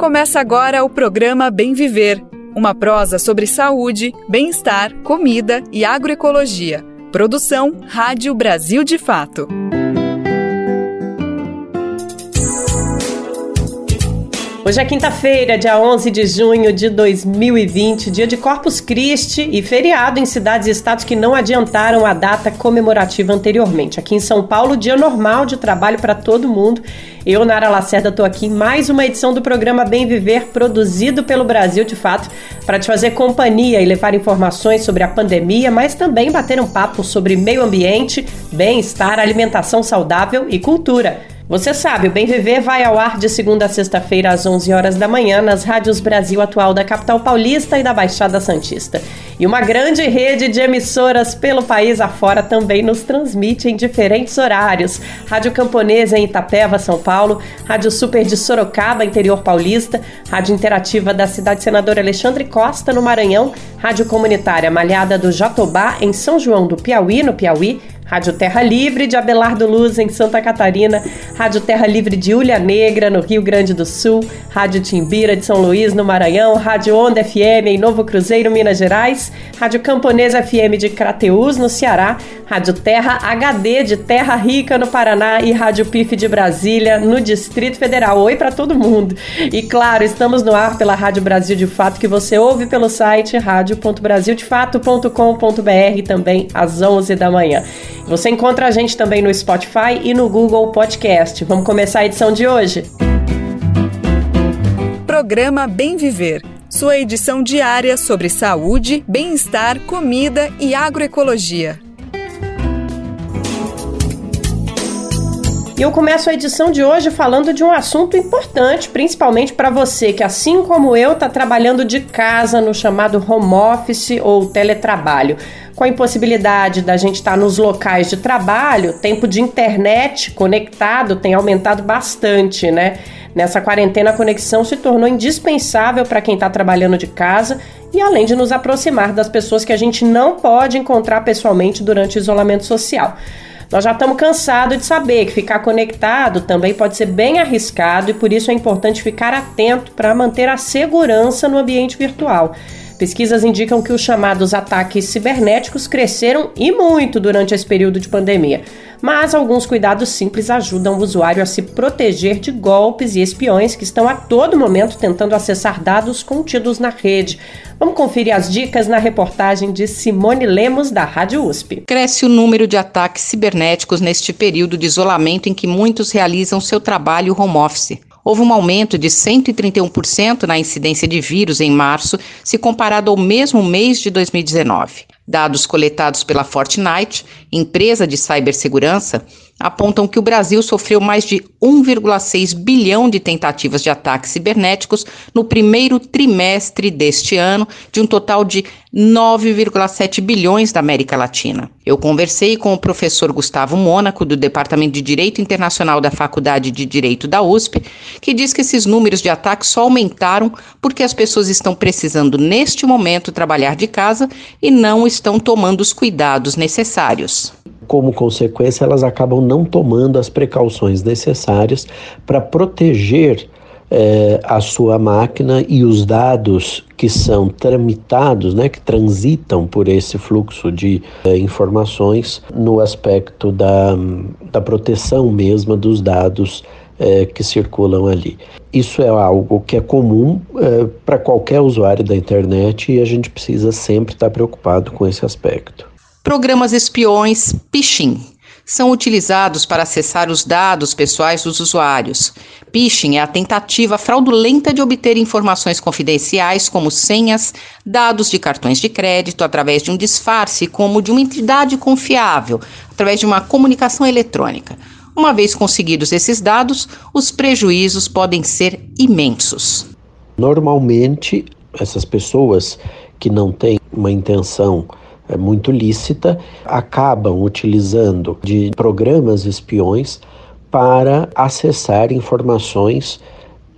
Começa agora o programa Bem Viver, uma prosa sobre saúde, bem-estar, comida e agroecologia. Produção Rádio Brasil de Fato. Hoje é quinta-feira, dia 11 de junho de 2020, dia de Corpus Christi e feriado em cidades e estados que não adiantaram a data comemorativa anteriormente. Aqui em São Paulo, dia normal de trabalho para todo mundo. Eu, Nara Lacerda, estou aqui em mais uma edição do programa Bem Viver, produzido pelo Brasil de Fato, para te fazer companhia e levar informações sobre a pandemia, mas também bater um papo sobre meio ambiente, bem-estar, alimentação saudável e cultura. Você sabe, o Bem Viver vai ao ar de segunda a sexta-feira às 11 horas da manhã nas rádios Brasil Atual da capital paulista e da Baixada Santista. E uma grande rede de emissoras pelo país afora também nos transmite em diferentes horários. Rádio Camponesa em Itapeva, São Paulo, Rádio Super de Sorocaba, interior paulista, Rádio Interativa da cidade Senador Alexandre Costa, no Maranhão, Rádio Comunitária Malhada do Jatobá, em São João do Piauí, no Piauí, Rádio Terra Livre de Abelardo Luz, em Santa Catarina, Rádio Terra Livre de Ilha Negra, no Rio Grande do Sul, Rádio Timbira de São Luís, no Maranhão, Rádio Onda FM em Novo Cruzeiro, Minas Gerais, Rádio Camponesa FM de Crateús, no Ceará, Rádio Terra HD de Terra Rica, no Paraná e Rádio PIF de Brasília, no Distrito Federal. Oi para todo mundo! E claro, estamos no ar pela Rádio Brasil de Fato, que você ouve pelo site radio.brasildefato.com.br, também às 11 da manhã. Você encontra a gente também no Spotify e no Google Podcast. Vamos começar a edição de hoje? Programa Bem Viver, sua edição diária sobre saúde, bem-estar, comida e agroecologia. E eu começo a edição de hoje falando de um assunto importante, principalmente para você que, assim como eu, está trabalhando de casa no chamado home office ou teletrabalho. Com a impossibilidade da gente estar nos locais de trabalho, o tempo de internet conectado tem aumentado bastante, né? Nessa quarentena, a conexão se tornou indispensável para quem está trabalhando de casa e além de nos aproximar das pessoas que a gente não pode encontrar pessoalmente durante o isolamento social. Nós já estamos cansados de saber que ficar conectado também pode ser bem arriscado e por isso é importante ficar atento para manter a segurança no ambiente virtual. Pesquisas indicam que os chamados ataques cibernéticos cresceram e muito durante esse período de pandemia, mas alguns cuidados simples ajudam o usuário a se proteger de golpes e espiões que estão a todo momento tentando acessar dados contidos na rede. Vamos conferir as dicas na reportagem de Simone Lemos, da Rádio USP. Cresce o número de ataques cibernéticos neste período de isolamento em que muitos realizam seu trabalho home office. Houve um aumento de 131% na incidência de vírus em março, se comparado ao mesmo mês de 2019. Dados coletados pela Fortnite, empresa de cibersegurança, apontam que o Brasil sofreu mais de 1,6 bilhão de tentativas de ataques cibernéticos no primeiro trimestre deste ano, de um total de 9,7 bilhões da América Latina. Eu conversei com o professor Gustavo Mônaco, do Departamento de Direito Internacional da Faculdade de Direito da USP, que diz que esses números de ataques só aumentaram porque as pessoas estão precisando, neste momento, trabalhar de casa e não estão tomando os cuidados necessários. Como consequência, elas acabam não tomando as precauções necessárias para proteger a sua máquina e os dados que são tramitados, né, que transitam por esse fluxo de informações no aspecto da proteção mesma dos dados que circulam ali. Isso é algo que é comum para qualquer usuário da internet e a gente precisa sempre estar preocupado com esse aspecto. Programas espiões phishing são utilizados para acessar os dados pessoais dos usuários. Phishing é a tentativa fraudulenta de obter informações confidenciais como senhas, dados de cartões de crédito através de um disfarce como de uma entidade confiável, através de uma comunicação eletrônica. Uma vez conseguidos esses dados, os prejuízos podem ser imensos. Normalmente, essas pessoas que não têm uma intenção muito lícita, acabam utilizando de programas espiões para acessar informações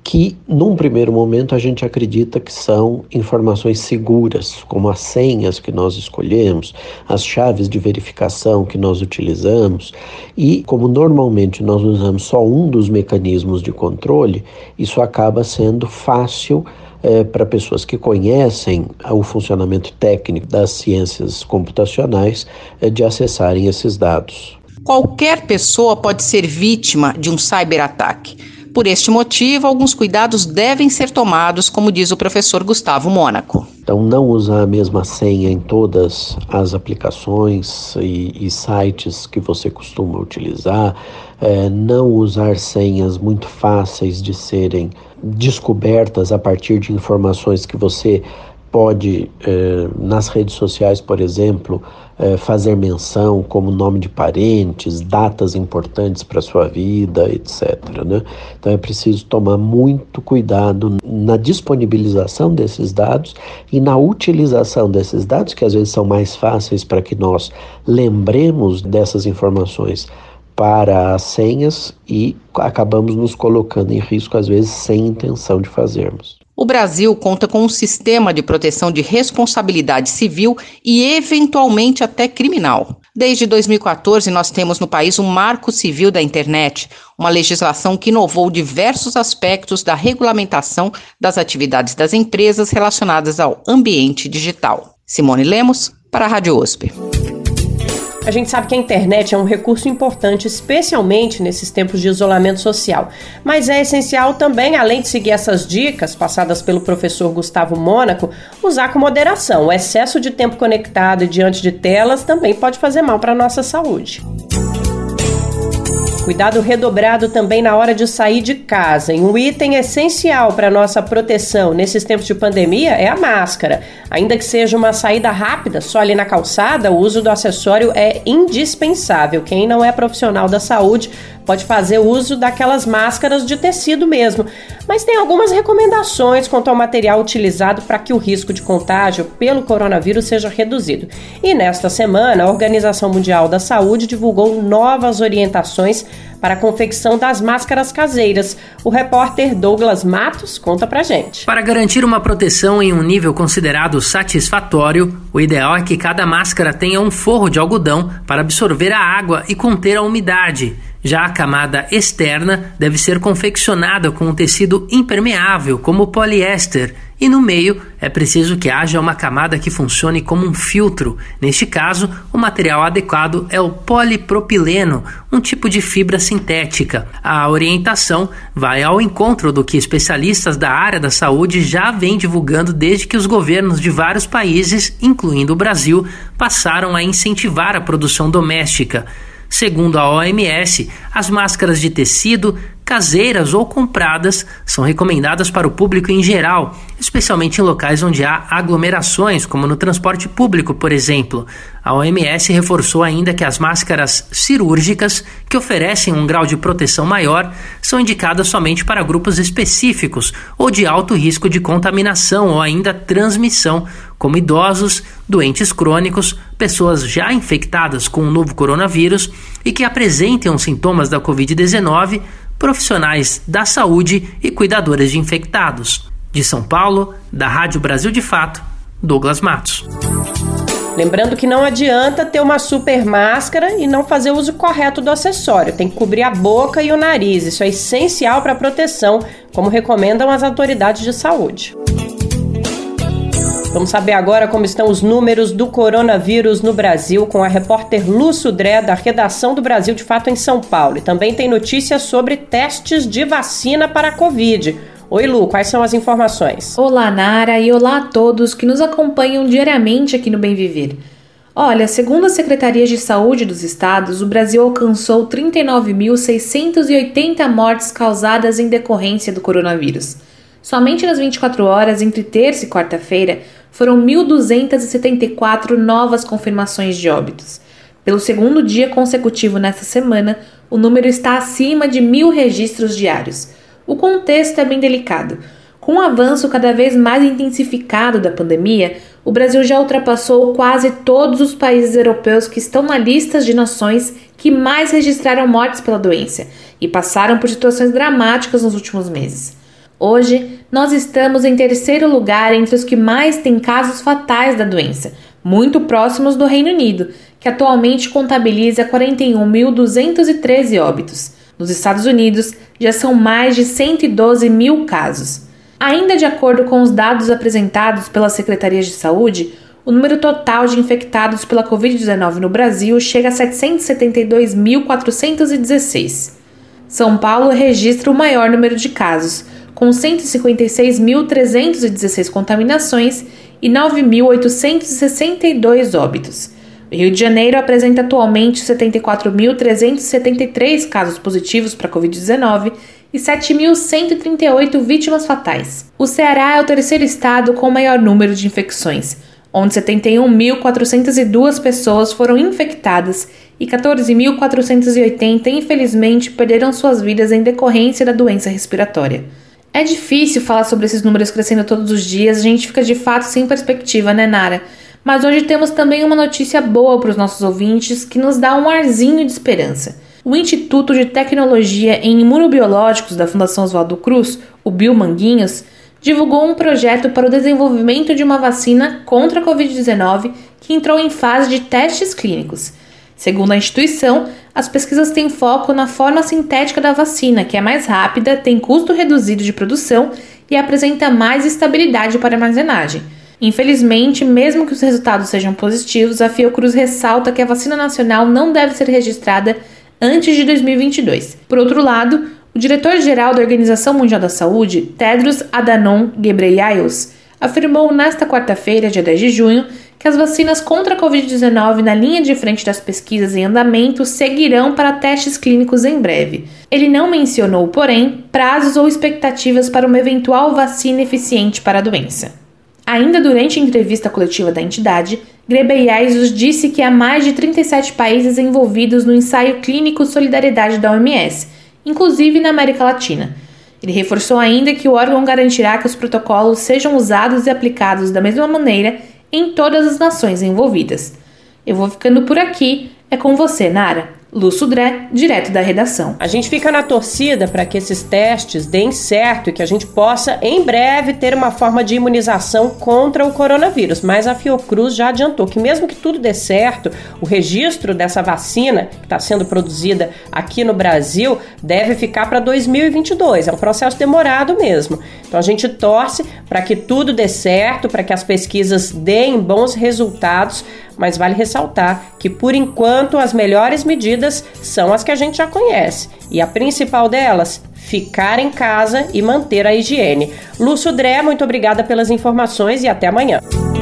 que, num primeiro momento, a gente acredita que são informações seguras, como as senhas que nós escolhemos, as chaves de verificação que nós utilizamos, e como normalmente nós usamos só um dos mecanismos de controle, isso acaba sendo fácil para pessoas que conhecem o funcionamento técnico das ciências computacionais de acessarem esses dados. Qualquer pessoa pode ser vítima de um cyberataque. Por este motivo, alguns cuidados devem ser tomados, como diz o professor Gustavo Mônaco. Então, não usar a mesma senha em todas as aplicações e sites que você costuma utilizar, não usar senhas muito fáceis de serem descobertas a partir de informações que você pode, nas redes sociais, por exemplo, fazer menção como nome de parentes, datas importantes para a sua vida, etc. Né? Então é preciso tomar muito cuidado na disponibilização desses dados e na utilização desses dados, que às vezes são mais fáceis para que nós lembremos dessas informações para as senhas e acabamos nos colocando em risco, às vezes, sem intenção de fazermos. O Brasil conta com um sistema de proteção de responsabilidade civil e, eventualmente, até criminal. Desde 2014, nós temos no país um Marco Civil da Internet, uma legislação que inovou diversos aspectos da regulamentação das atividades das empresas relacionadas ao ambiente digital. Simone Lemos, para a Rádio USP. A gente sabe que a internet é um recurso importante, especialmente nesses tempos de isolamento social. Mas é essencial também, além de seguir essas dicas passadas pelo professor Gustavo Mônaco, usar com moderação. O excesso de tempo conectado e diante de telas também pode fazer mal para a nossa saúde. Cuidado redobrado também na hora de sair de casa. E um item essencial para a nossa proteção nesses tempos de pandemia é a máscara. Ainda que seja uma saída rápida, só ali na calçada, o uso do acessório é indispensável. Quem não é profissional da saúde pode fazer uso daquelas máscaras de tecido mesmo. Mas tem algumas recomendações quanto ao material utilizado para que o risco de contágio pelo coronavírus seja reduzido. E nesta semana, a Organização Mundial da Saúde divulgou novas orientações para a confecção das máscaras caseiras. O repórter Douglas Matos conta pra gente. Para garantir uma proteção em um nível considerado satisfatório, o ideal é que cada máscara tenha um forro de algodão para absorver a água e conter a umidade. Já a camada externa deve ser confeccionada com um tecido impermeável, como o poliéster, e no meio é preciso que haja uma camada que funcione como um filtro. Neste caso, o material adequado é o polipropileno, um tipo de fibra sintética. A orientação vai ao encontro do que especialistas da área da saúde já vêm divulgando desde que os governos de vários países, incluindo o Brasil, passaram a incentivar a produção doméstica. Segundo a OMS, as máscaras de tecido, caseiras ou compradas, são recomendadas para o público em geral, especialmente em locais onde há aglomerações, como no transporte público, por exemplo. A OMS reforçou ainda que as máscaras cirúrgicas, que oferecem um grau de proteção maior, são indicadas somente para grupos específicos ou de alto risco de contaminação ou ainda transmissão, como idosos, doentes crônicos, pessoas já infectadas com o novo coronavírus e que apresentem sintomas da Covid-19, profissionais da saúde e cuidadores de infectados. De São Paulo, da Rádio Brasil de Fato, Douglas Matos. Lembrando que não adianta ter uma super máscara e não fazer uso correto do acessório. Tem que cobrir a boca e o nariz. Isso é essencial para a proteção, como recomendam as autoridades de saúde. Vamos saber agora como estão os números do coronavírus no Brasil com a repórter Lu Sudré, da redação do Brasil de Fato em São Paulo. E também tem notícias sobre testes de vacina para a Covid. Oi, Lu, quais são as informações? Olá, Nara, e olá a todos que nos acompanham diariamente aqui no Bem Viver. Olha, segundo a Secretaria de Saúde dos Estados, o Brasil alcançou 39.680 mortes causadas em decorrência do coronavírus. Somente nas 24 horas, entre terça e quarta-feira, foram 1.274 novas confirmações de óbitos. Pelo segundo dia consecutivo nesta semana, o número está acima de 1.000 registros diários. O contexto é bem delicado. Com o avanço cada vez mais intensificado da pandemia, o Brasil já ultrapassou quase todos os países europeus que estão na lista de nações que mais registraram mortes pela doença e passaram por situações dramáticas nos últimos meses. Hoje, nós estamos em terceiro lugar entre os que mais têm casos fatais da doença, muito próximos do Reino Unido, que atualmente contabiliza 41.213 óbitos. Nos Estados Unidos, já são mais de 112 mil casos. Ainda de acordo com os dados apresentados pelas secretarias de saúde, o número total de infectados pela Covid-19 no Brasil chega a 772.416. São Paulo registra o maior número de casos, com 156.316 contaminações e 9.862 óbitos. O Rio de Janeiro apresenta atualmente 74.373 casos positivos para a Covid-19 e 7.138 vítimas fatais. O Ceará é o terceiro estado com o maior número de infecções, onde 71.402 pessoas foram infectadas e 14.480, infelizmente, perderam suas vidas em decorrência da doença respiratória. É difícil falar sobre esses números crescendo todos os dias, a gente fica de fato sem perspectiva, né, Nara? Mas hoje temos também uma notícia boa para os nossos ouvintes que nos dá um arzinho de esperança. O Instituto de Tecnologia em Imunobiológicos da Fundação Oswaldo Cruz, o Biomanguinhos, divulgou um projeto para o desenvolvimento de uma vacina contra a Covid-19 que entrou em fase de testes clínicos. Segundo a instituição, as pesquisas têm foco na forma sintética da vacina, que é mais rápida, tem custo reduzido de produção e apresenta mais estabilidade para armazenagem. Infelizmente, mesmo que os resultados sejam positivos, a Fiocruz ressalta que a vacina nacional não deve ser registrada antes de 2022. Por outro lado, o diretor-geral da Organização Mundial da Saúde, Tedros Adhanom Ghebreyesus, afirmou nesta quarta-feira, dia 10 de junho, que as vacinas contra a Covid-19 na linha de frente das pesquisas em andamento seguirão para testes clínicos em breve. Ele não mencionou, porém, prazos ou expectativas para uma eventual vacina eficiente para a doença. Ainda durante a entrevista coletiva da entidade, Ghebreyesus disse que há mais de 37 países envolvidos no ensaio clínico Solidariedade da OMS, inclusive na América Latina. Ele reforçou ainda que o órgão garantirá que os protocolos sejam usados e aplicados da mesma maneira em todas as nações envolvidas. Eu vou ficando por aqui. É com você, Nara. Lu Sudré, direto da redação. A gente fica na torcida para que esses testes deem certo e que a gente possa, em breve, ter uma forma de imunização contra o coronavírus. Mas a Fiocruz já adiantou que mesmo que tudo dê certo, o registro dessa vacina que está sendo produzida aqui no Brasil deve ficar para 2022. É um processo demorado mesmo. Então a gente torce para que tudo dê certo, para que as pesquisas deem bons resultados, mas vale ressaltar que, por enquanto, as melhores medidas são as que a gente já conhece. E a principal delas, ficar em casa e manter a higiene. Lu Sudré, muito obrigada pelas informações e até amanhã.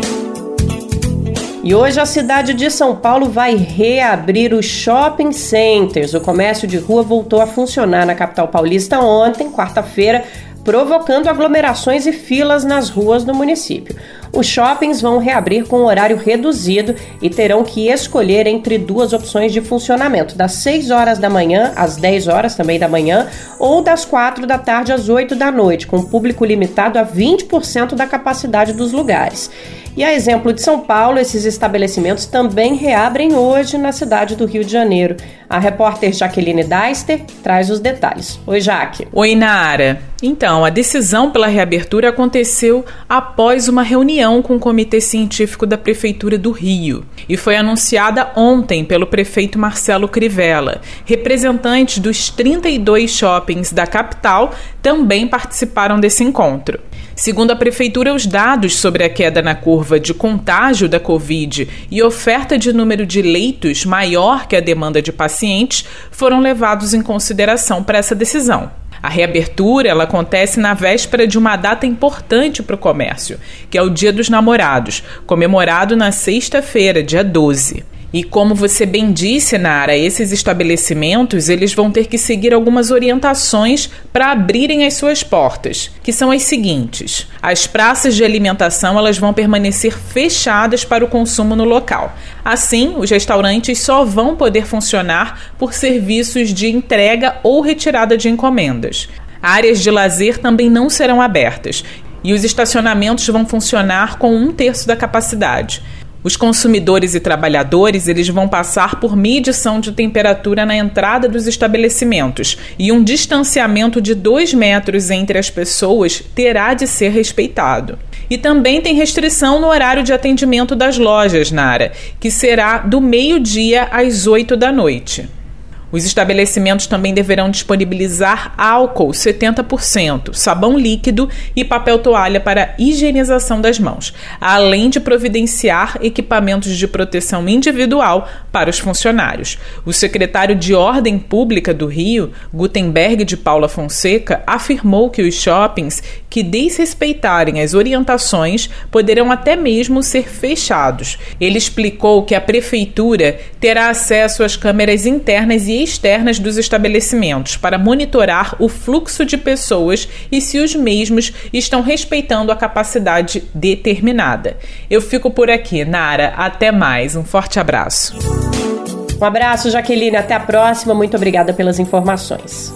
E hoje a cidade de São Paulo vai reabrir os shopping centers. O comércio de rua voltou a funcionar na capital paulista ontem, quarta-feira, provocando aglomerações e filas nas ruas do município. Os shoppings vão reabrir com horário reduzido e terão que escolher entre duas opções de funcionamento, das 6 horas da manhã às 10 horas também da manhã, ou das 4 da tarde às 8 da noite, com público limitado a 20% da capacidade dos lugares. E a exemplo de São Paulo, esses estabelecimentos também reabrem hoje na cidade do Rio de Janeiro. A repórter Jaqueline Deister traz os detalhes. Oi, Jaque. Oi, Nara. Então, a decisão pela reabertura aconteceu após uma reunião com o Comitê Científico da Prefeitura do Rio e foi anunciada ontem pelo prefeito Marcelo Crivella. Representantes dos 32 shoppings da capital também participaram desse encontro. Segundo a Prefeitura, os dados sobre a queda na curva de contágio da Covid e oferta de número de leitos maior que a demanda de pacientes foram levados em consideração para essa decisão. A reabertura ela acontece na véspera de uma data importante para o comércio, que é o Dia dos Namorados, comemorado na sexta-feira, dia 12. E como você bem disse, Nara, esses estabelecimentos eles vão ter que seguir algumas orientações para abrirem as suas portas, que são as seguintes. As praças de alimentação elas vão permanecer fechadas para o consumo no local. Assim, os restaurantes só vão poder funcionar por serviços de entrega ou retirada de encomendas. Áreas de lazer também não serão abertas e os estacionamentos vão funcionar com 1/3 da capacidade. Os consumidores e trabalhadores, eles vão passar por medição de temperatura na entrada dos estabelecimentos e um distanciamento de 2 metros entre as pessoas terá de ser respeitado. E também tem restrição no horário de atendimento das lojas, Nara, que será do meio-dia às 8 da noite. Os estabelecimentos também deverão disponibilizar álcool 70%, sabão líquido e papel toalha para higienização das mãos, além de providenciar equipamentos de proteção individual para os funcionários. O secretário de Ordem Pública do Rio, Gutenberg de Paula Fonseca, afirmou que os shoppings que desrespeitarem as orientações poderão até mesmo ser fechados. Ele explicou que a prefeitura terá acesso às câmeras internas e externas dos estabelecimentos para monitorar o fluxo de pessoas e se os mesmos estão respeitando a capacidade determinada. Eu fico por aqui, Nara. Até mais. Um forte abraço. Um abraço, Jaqueline. Até a próxima. Muito obrigada pelas informações.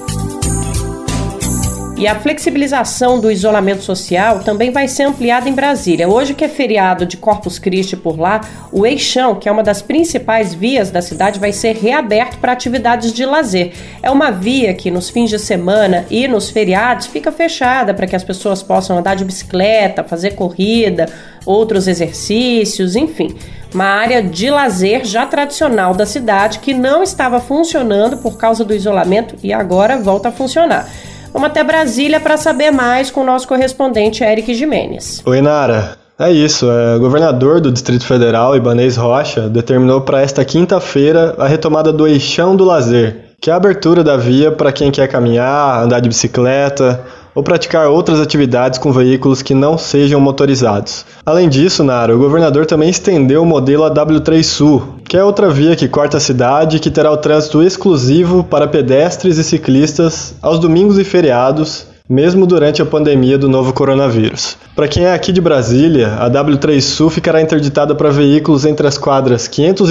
E a flexibilização do isolamento social também vai ser ampliada em Brasília. Hoje, que é feriado de Corpus Christi por lá, o Eixão, que é uma das principais vias da cidade, vai ser reaberto para atividades de lazer. É uma via que nos fins de semana e nos feriados fica fechada para que as pessoas possam andar de bicicleta, fazer corrida, outros exercícios, enfim. Uma área de lazer já tradicional da cidade que não estava funcionando por causa do isolamento e agora volta a funcionar. Vamos até Brasília para saber mais com o nosso correspondente Eric Jimenez. Oi, Nara. É isso, o governador do Distrito Federal, Ibanez Rocha, determinou para esta quinta-feira a retomada do Eixão do Lazer, que é a abertura da via para quem quer caminhar, andar de bicicleta ou praticar outras atividades com veículos que não sejam motorizados. Além disso, Nara, o governador também estendeu o modelo AW3 Sul, que é outra via que corta a cidade e que terá o trânsito exclusivo para pedestres e ciclistas aos domingos e feriados, mesmo durante a pandemia do novo coronavírus. Para quem é aqui de Brasília, a W3 Sul ficará interditada para veículos entre as quadras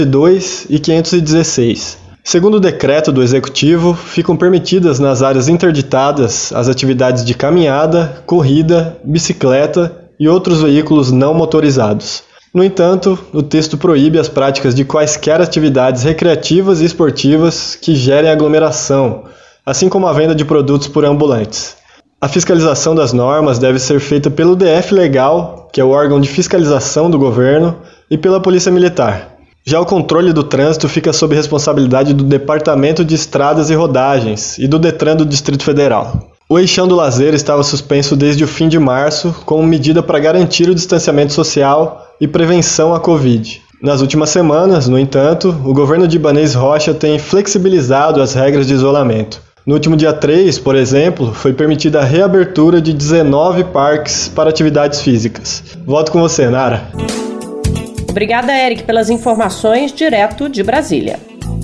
502 e 516. Segundo o decreto do Executivo, ficam permitidas nas áreas interditadas as atividades de caminhada, corrida, bicicleta e outros veículos não motorizados. No entanto, o texto proíbe as práticas de quaisquer atividades recreativas e esportivas que gerem aglomeração, assim como a venda de produtos por ambulantes. A fiscalização das normas deve ser feita pelo DF Legal, que é o órgão de fiscalização do governo, e pela Polícia Militar. Já o controle do trânsito fica sob responsabilidade do Departamento de Estradas e Rodagens e do Detran do Distrito Federal. O Eixão do Lazer estava suspenso desde o fim de março como medida para garantir o distanciamento social e prevenção à Covid. Nas últimas semanas, no entanto, o governo de Ibanez Rocha tem flexibilizado as regras de isolamento. No último dia 3, por exemplo, foi permitida a reabertura de 19 parques para atividades físicas. Volto com você, Nara. Obrigada, Eric, pelas informações direto de Brasília.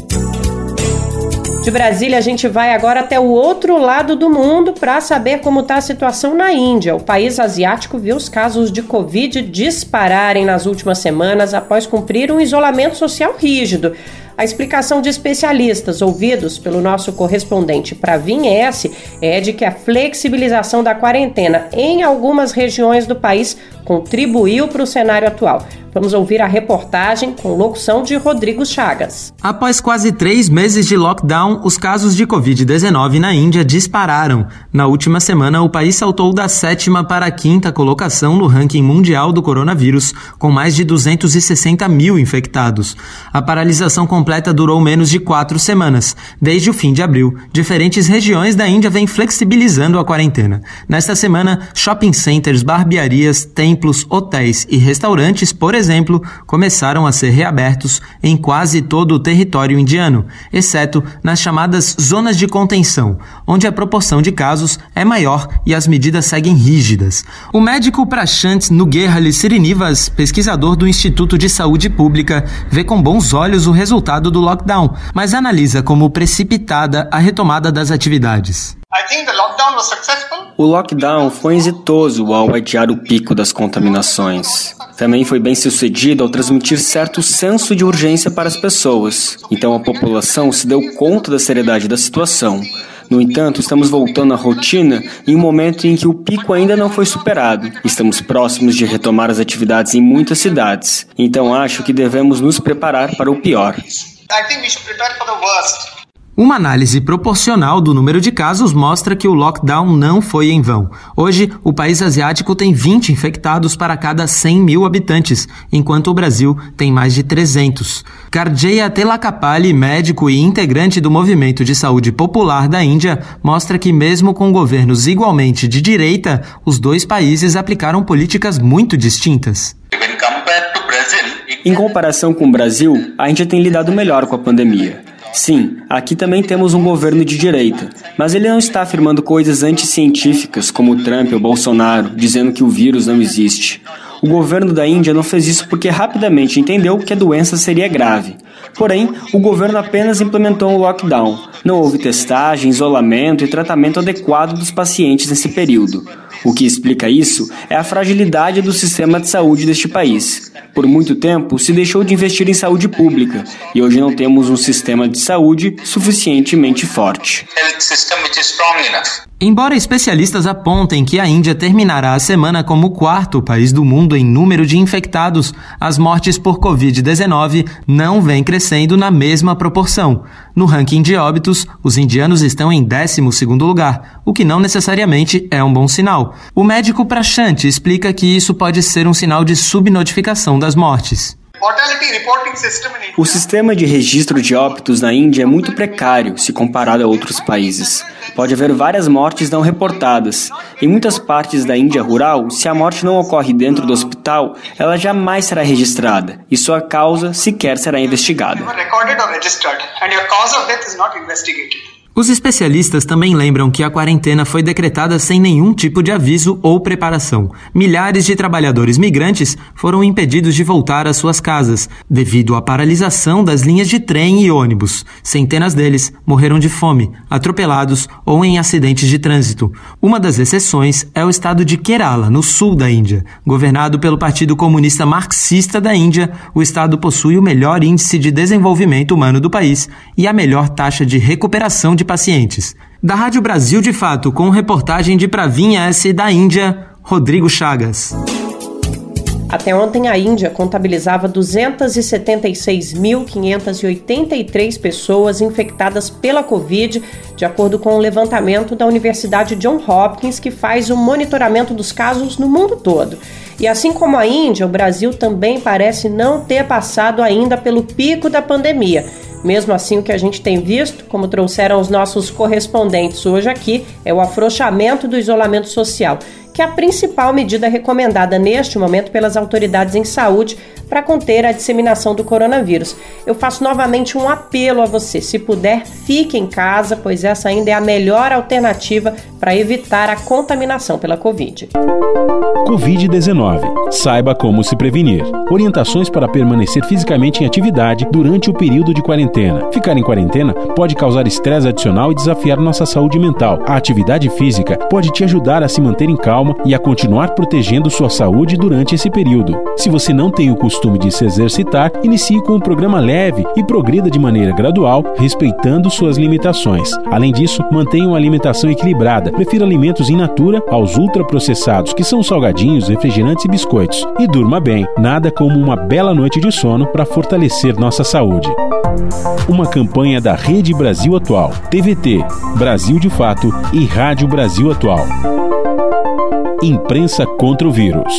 De Brasília, a gente vai agora até o outro lado do mundo para saber como está a situação na Índia. O país asiático viu os casos de Covid dispararem nas últimas semanas após cumprir um isolamento social rígido. A explicação de especialistas ouvidos pelo nosso correspondente Pravin S. é de que a flexibilização da quarentena em algumas regiões do país contribuiu para o cenário atual. Vamos ouvir a reportagem com locução de Rodrigo Chagas. Após quase 3 meses de lockdown, os casos de Covid-19 na Índia dispararam. Na última semana, o país saltou da 7ª para a 5ª colocação no ranking mundial do coronavírus, com mais de 260 mil infectados. A paralisação completa durou menos de 4 semanas. Desde o fim de abril, diferentes regiões da Índia vêm flexibilizando a quarentena. Nesta semana, shopping centers, barbearias, templos, hotéis e restaurantes, por exemplo, começaram a ser reabertos em quase todo o território indiano, exceto nas chamadas zonas de contenção, onde a proporção de casos é maior e as medidas seguem rígidas. O médico Prashant Nugerhali Srinivas, pesquisador do Instituto de Saúde Pública, vê com bons olhos o resultado do lockdown, mas analisa como precipitada a retomada das atividades. O lockdown foi exitoso ao adiar o pico das contaminações. Também foi bem sucedido ao transmitir certo senso de urgência para as pessoas. Então a população se deu conta da seriedade da situação. No entanto, estamos voltando à rotina em um momento em que o pico ainda não foi superado. Estamos próximos de retomar as atividades em muitas cidades. Então acho que devemos nos preparar para o pior. Uma análise proporcional do número de casos mostra que o lockdown não foi em vão. Hoje, o país asiático tem 20 infectados para cada 100 mil habitantes, enquanto o Brasil tem mais de 300. Karjaya Telakapali, médico e integrante do Movimento de Saúde Popular da Índia, mostra que mesmo com governos igualmente de direita, os dois países aplicaram políticas muito distintas. Em comparação com o Brasil, a Índia tem lidado melhor com a pandemia. Sim, aqui também temos um governo de direita, mas ele não está afirmando coisas anticientíficas como Trump ou Bolsonaro, dizendo que o vírus não existe. O governo da Índia não fez isso porque rapidamente entendeu que a doença seria grave. Porém, o governo apenas implementou um lockdown. Não houve testagem, isolamento e tratamento adequado dos pacientes nesse período. O que explica isso é a fragilidade do sistema de saúde deste país. Por muito tempo, se deixou de investir em saúde pública e hoje não temos um sistema de saúde suficientemente forte. Embora especialistas apontem que a Índia terminará a semana como o quarto país do mundo em número de infectados, as mortes por Covid-19 não vêm crescendo na mesma proporção. No ranking de óbitos, os indianos estão em 12º lugar, o que não necessariamente é um bom sinal. O médico Prashant explica que isso pode ser um sinal de subnotificação das mortes. O sistema de registro de óbitos na Índia é muito precário se comparado a outros países. Pode haver várias mortes não reportadas. Em muitas partes da Índia rural, se a morte não ocorre dentro do hospital, ela jamais será registrada e sua causa sequer será investigada. Os especialistas também lembram que a quarentena foi decretada sem nenhum tipo de aviso ou preparação. Milhares de trabalhadores migrantes foram impedidos de voltar às suas casas, devido à paralisação das linhas de trem e ônibus. Centenas deles morreram de fome, atropelados ou em acidentes de trânsito. Uma das exceções é o estado de Kerala, no sul da Índia. Governado pelo Partido Comunista Marxista da Índia, o estado possui o melhor índice de desenvolvimento humano do país e a melhor taxa de recuperação de pacientes. Da Rádio Brasil de Fato, com reportagem de Pravin S. da Índia, Rodrigo Chagas. Até ontem, a Índia contabilizava 276.583 pessoas infectadas pela Covid, de acordo com o levantamento da Universidade Johns Hopkins, que faz o monitoramento dos casos no mundo todo. E assim como a Índia, o Brasil também parece não ter passado ainda pelo pico da pandemia. Mesmo assim, o que a gente tem visto, como trouxeram os nossos correspondentes hoje aqui, é o afrouxamento do isolamento social, que é a principal medida recomendada neste momento pelas autoridades em saúde para conter a disseminação do coronavírus. Eu faço novamente um apelo a você, se puder, fique em casa, pois essa ainda é a melhor alternativa para evitar a contaminação pela Covid. Covid-19. Saiba como se prevenir. Orientações para permanecer fisicamente em atividade durante o período de quarentena. Ficar em quarentena pode causar estresse adicional e desafiar nossa saúde mental. A atividade física pode te ajudar a se manter em calma e a continuar protegendo sua saúde durante esse período. Se você não tem o costume de se exercitar, inicie com um programa leve e progrida de maneira gradual, respeitando suas limitações. Além disso, mantenha uma alimentação equilibrada. Prefira alimentos in natura aos ultraprocessados, que são salgadinhos, refrigerantes e biscoitos. E durma bem. Nada como uma bela noite de sono para fortalecer nossa saúde. Uma campanha da Rede Brasil Atual, TVT, Brasil de Fato e Rádio Brasil Atual. Imprensa contra o vírus.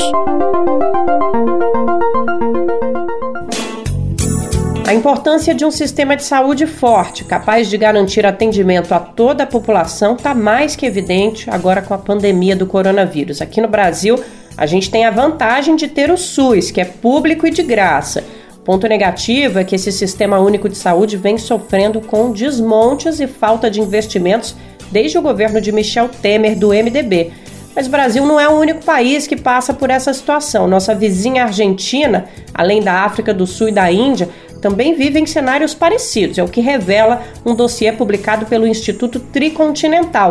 A importância de um sistema de saúde forte, capaz de garantir atendimento a toda a população, está mais que evidente agora com a pandemia do coronavírus. Aqui no Brasil, a gente tem a vantagem de ter o SUS, que é público e de graça. O ponto negativo é que esse sistema único de saúde vem sofrendo com desmontes e falta de investimentos desde o governo de Michel Temer, do MDB. Mas o Brasil não é o único país que passa por essa situação. Nossa vizinha Argentina, além da África do Sul e da Índia, também vive em cenários parecidos. É o que revela um dossiê publicado pelo Instituto Tricontinental.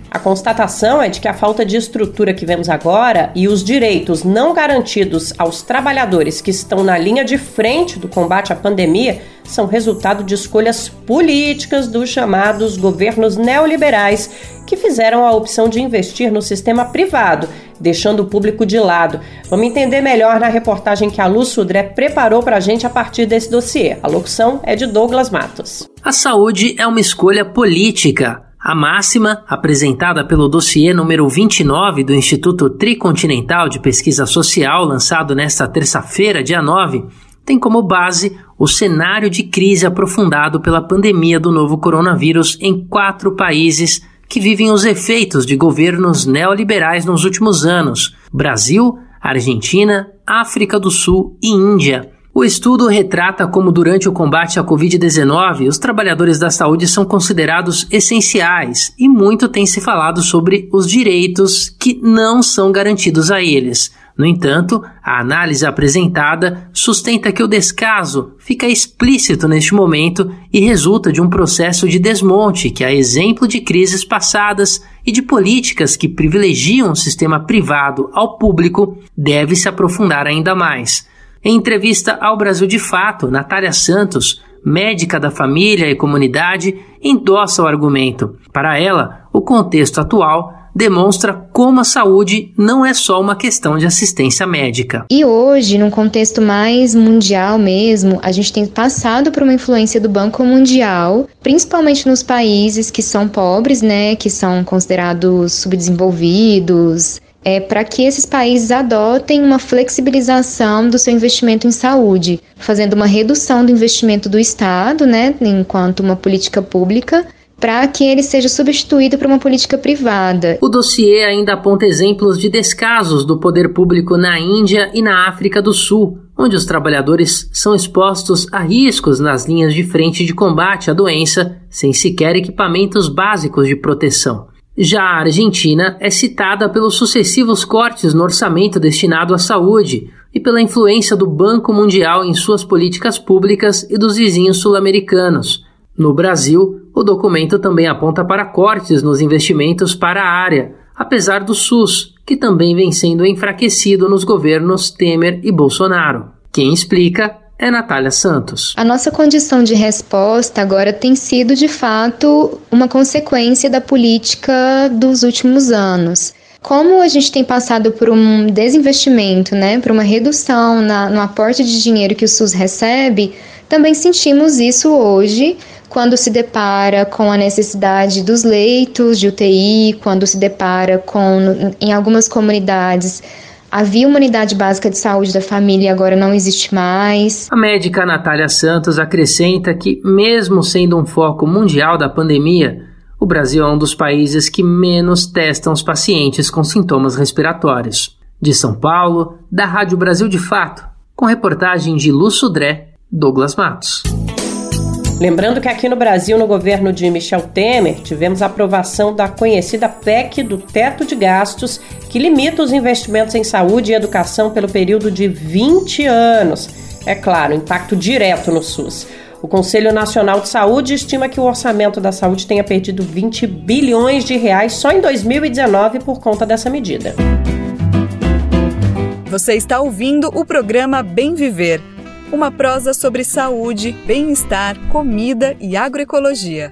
A constatação é de que a falta de estrutura que vemos agora e os direitos não garantidos aos trabalhadores que estão na linha de frente do combate à pandemia são resultado de escolhas políticas dos chamados governos neoliberais que fizeram a opção de investir no sistema privado, deixando o público de lado. Vamos entender melhor na reportagem que a Lu Sudré preparou para a gente a partir desse dossiê. A locução é de Douglas Matos. A saúde é uma escolha política. A máxima, apresentada pelo dossiê número 29 do Instituto Tricontinental de Pesquisa Social, lançado nesta terça-feira, dia 9, tem como base o cenário de crise aprofundado pela pandemia do novo coronavírus em 4 países que vivem os efeitos de governos neoliberais nos últimos anos: Brasil, Argentina, África do Sul e Índia. O estudo retrata como, durante o combate à Covid-19, os trabalhadores da saúde são considerados essenciais e muito tem se falado sobre os direitos que não são garantidos a eles. No entanto, a análise apresentada sustenta que o descaso fica explícito neste momento e resulta de um processo de desmonte que, a exemplo de crises passadas e de políticas que privilegiam o sistema privado ao público, deve se aprofundar ainda mais. Em entrevista ao Brasil de Fato, Natália Santos, médica da família e comunidade, endossa o argumento. Para ela, o contexto atual demonstra como a saúde não é só uma questão de assistência médica. E hoje, num contexto mais mundial mesmo, a gente tem passado por uma influência do Banco Mundial, principalmente nos países que são pobres, né, que são considerados subdesenvolvidos, para que esses países adotem uma flexibilização do seu investimento em saúde, fazendo uma redução do investimento do Estado, né, enquanto uma política pública, para que ele seja substituído por uma política privada. O dossiê ainda aponta exemplos de descasos do poder público na Índia e na África do Sul, onde os trabalhadores são expostos a riscos nas linhas de frente de combate à doença, sem sequer equipamentos básicos de proteção. Já a Argentina é citada pelos sucessivos cortes no orçamento destinado à saúde e pela influência do Banco Mundial em suas políticas públicas e dos vizinhos sul-americanos. No Brasil, o documento também aponta para cortes nos investimentos para a área, apesar do SUS, que também vem sendo enfraquecido nos governos Temer e Bolsonaro. Quem explica é Natália Santos. A nossa condição de resposta agora tem sido, de fato, uma consequência da política dos últimos anos. Como a gente tem passado por um desinvestimento, né, por uma redução no aporte de dinheiro que o SUS recebe, também sentimos isso hoje, quando se depara com a necessidade dos leitos de UTI, quando se depara com, em algumas comunidades, havia uma unidade básica de saúde da família e agora não existe mais. A médica Natália Santos acrescenta que, mesmo sendo um foco mundial da pandemia, o Brasil é um dos países que menos testam os pacientes com sintomas respiratórios. De São Paulo, da Rádio Brasil de Fato, com reportagem de Lu Sudré, Douglas Matos. Lembrando que aqui no Brasil, no governo de Michel Temer, tivemos a aprovação da conhecida PEC do teto de gastos, que limita os investimentos em saúde e educação pelo período de 20 anos. É claro, impacto direto no SUS. O Conselho Nacional de Saúde estima que o orçamento da saúde tenha perdido 20 bilhões de reais só em 2019 por conta dessa medida. Você está ouvindo o programa Bem Viver, uma prosa sobre saúde, bem-estar, comida e agroecologia.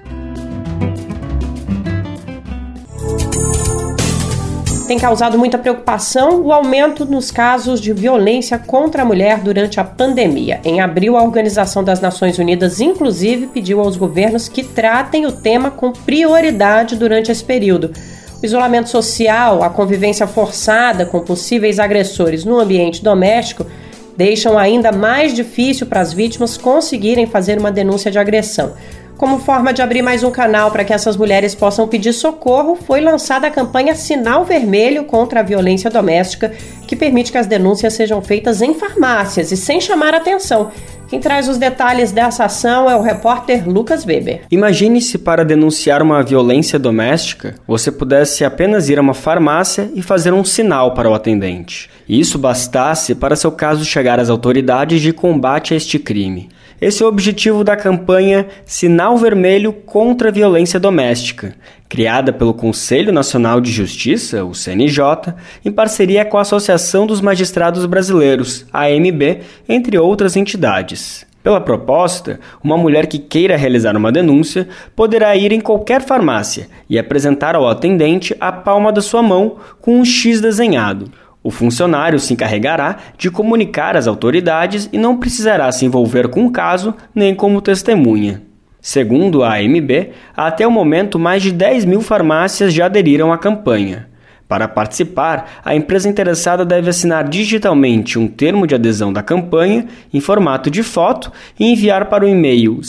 Tem causado muita preocupação o aumento nos casos de violência contra a mulher durante a pandemia. Em abril, a Organização das Nações Unidas, inclusive, pediu aos governos que tratem o tema com prioridade durante esse período. O isolamento social, a convivência forçada com possíveis agressores no ambiente doméstico deixam ainda mais difícil para as vítimas conseguirem fazer uma denúncia de agressão. Como forma de abrir mais um canal para que essas mulheres possam pedir socorro, foi lançada a campanha Sinal Vermelho contra a Violência Doméstica, que permite que as denúncias sejam feitas em farmácias e sem chamar atenção. Quem traz os detalhes dessa ação é o repórter Lucas Weber. Imagine se para denunciar uma violência doméstica, você pudesse apenas ir a uma farmácia e fazer um sinal para o atendente. E isso bastasse para seu caso chegar às autoridades de combate a este crime. Esse é o objetivo da campanha Sinal Vermelho contra a Violência Doméstica, criada pelo Conselho Nacional de Justiça, o CNJ, em parceria com a Associação dos Magistrados Brasileiros, a AMB, entre outras entidades. Pela proposta, uma mulher que queira realizar uma denúncia poderá ir em qualquer farmácia e apresentar ao atendente a palma da sua mão com um X desenhado. O funcionário se encarregará de comunicar às autoridades e não precisará se envolver com o caso nem como testemunha. Segundo a AMB, até o momento mais de 10 mil farmácias já aderiram à campanha. Para participar, a empresa interessada deve assinar digitalmente um termo de adesão da campanha em formato de foto e enviar para o e-mail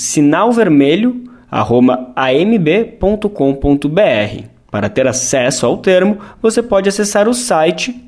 sinalvermelho@amb.com.br. Para ter acesso ao termo, você pode acessar o site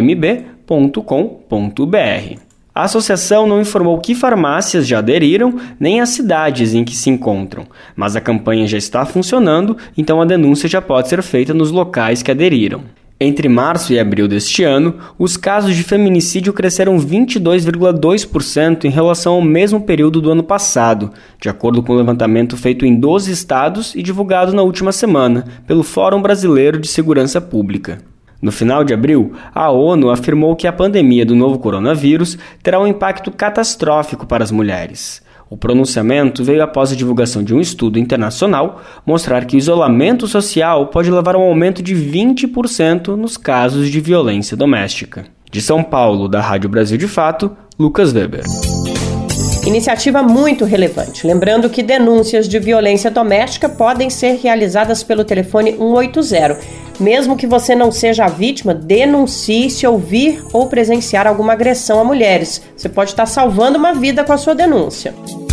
amb.com.br. A associação não informou que farmácias já aderiram, nem as cidades em que se encontram, mas a campanha já está funcionando, então a denúncia já pode ser feita nos locais que aderiram. Entre março e abril deste ano, os casos de feminicídio cresceram 22,2% em relação ao mesmo período do ano passado, de acordo com o levantamento feito em 12 estados e divulgado na última semana pelo Fórum Brasileiro de Segurança Pública. No final de abril, a ONU afirmou que a pandemia do novo coronavírus terá um impacto catastrófico para as mulheres. O pronunciamento veio após a divulgação de um estudo internacional mostrar que o isolamento social pode levar a um aumento de 20% nos casos de violência doméstica. De São Paulo, da Rádio Brasil de Fato, Lucas Weber. Iniciativa muito relevante. Lembrando que denúncias de violência doméstica podem ser realizadas pelo telefone 180. Mesmo que você não seja a vítima, denuncie se ouvir ou presenciar alguma agressão a mulheres. Você pode estar salvando uma vida com a sua denúncia.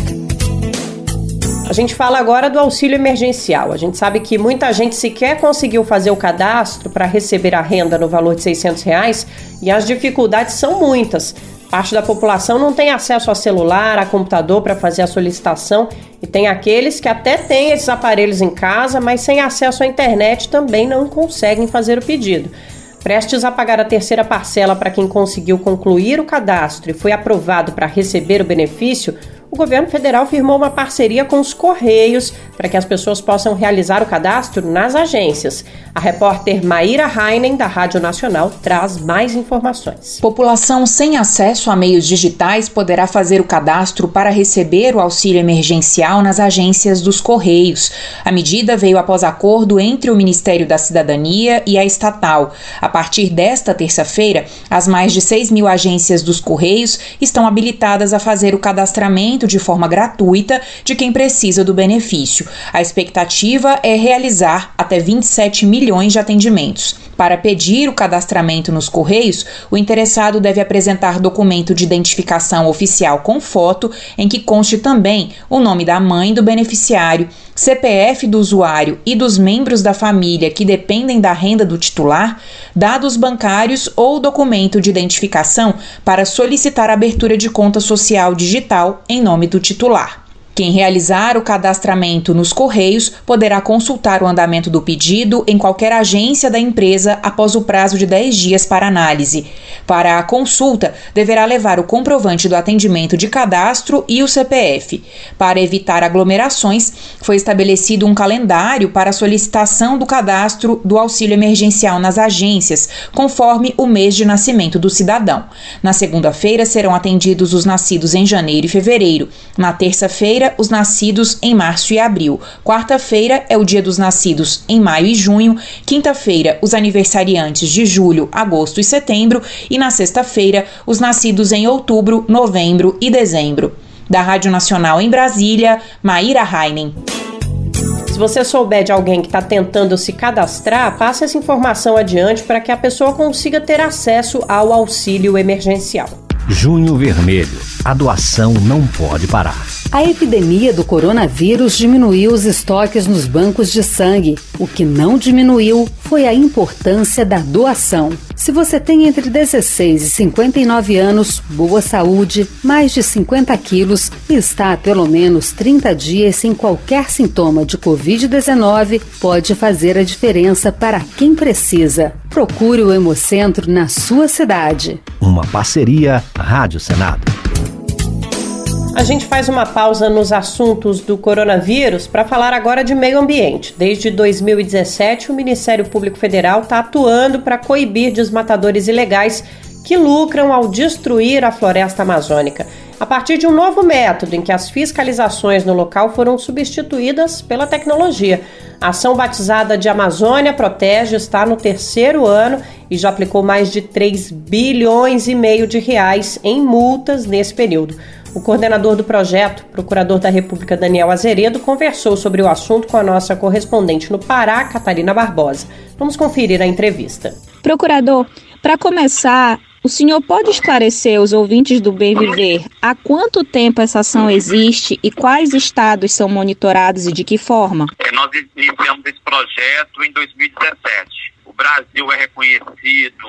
A gente fala agora do auxílio emergencial. A gente sabe que muita gente sequer conseguiu fazer o cadastro para receber a renda no valor de R$600 e as dificuldades são muitas. Parte da população não tem acesso a celular, a computador para fazer a solicitação e tem aqueles que até têm esses aparelhos em casa, mas sem acesso à internet também não conseguem fazer o pedido. Prestes a pagar a terceira parcela para quem conseguiu concluir o cadastro e foi aprovado para receber o benefício, o governo federal firmou uma parceria com os Correios para que as pessoas possam realizar o cadastro nas agências. A repórter Maíra Heinen, da Rádio Nacional, traz mais informações. População sem acesso a meios digitais poderá fazer o cadastro para receber o auxílio emergencial nas agências dos Correios. A medida veio após acordo entre o Ministério da Cidadania e a estatal. A partir desta terça-feira, as mais de 6 mil agências dos Correios estão habilitadas a fazer o cadastramento de forma gratuita de quem precisa do benefício. A expectativa é realizar até 27 milhões de atendimentos. Para pedir o cadastramento nos Correios, o interessado deve apresentar documento de identificação oficial com foto, em que conste também o nome da mãe do beneficiário, CPF do usuário e dos membros da família que dependem da renda do titular, dados bancários ou documento de identificação para solicitar a abertura de conta social digital em nome do titular. Quem realizar o cadastramento nos Correios poderá consultar o andamento do pedido em qualquer agência da empresa após o prazo de 10 dias para análise. Para a consulta, deverá levar o comprovante do atendimento de cadastro e o CPF. Para evitar aglomerações, foi estabelecido um calendário para a solicitação do cadastro do auxílio emergencial nas agências, conforme o mês de nascimento do cidadão. Na segunda-feira, serão atendidos os nascidos em janeiro e fevereiro. Na terça-feira, os nascidos em março e abril. Quarta-feira é o dia dos nascidos em maio e junho. Quinta-feira, os aniversariantes de julho, agosto e setembro. E na sexta-feira, os nascidos em outubro, novembro e dezembro. Da Rádio Nacional em Brasília, Maíra Heinen. Se você souber de alguém que está tentando se cadastrar, passe essa informação adiante para que a pessoa consiga ter acesso ao auxílio emergencial. Junho Vermelho. A doação não pode parar. A epidemia do coronavírus diminuiu os estoques nos bancos de sangue. O que não diminuiu foi a importância da doação. Se você tem entre 16 e 59 anos, boa saúde, mais de 50 quilos e está há pelo menos 30 dias sem qualquer sintoma de Covid-19, pode fazer a diferença para quem precisa. Procure o Hemocentro na sua cidade. Uma parceria Rádio Senado. A gente faz uma pausa nos assuntos do coronavírus para falar agora de meio ambiente. Desde 2017, o Ministério Público Federal está atuando para coibir desmatadores ilegais que lucram ao destruir a floresta amazônica, a partir de um novo método em que as fiscalizações no local foram substituídas pela tecnologia. A ação batizada de Amazônia Protege está no 3º ano e já aplicou mais de 3,5 bilhões de reais em multas nesse período. O coordenador do projeto, procurador da República Daniel Azeredo, conversou sobre o assunto com a nossa correspondente no Pará, Catarina Barbosa. Vamos conferir a entrevista. Procurador, para começar, o senhor pode esclarecer os ouvintes do Bem Viver há quanto tempo essa ação existe e quais estados são monitorados e de que forma? Nós iniciamos esse projeto em 2017. O Brasil é reconhecido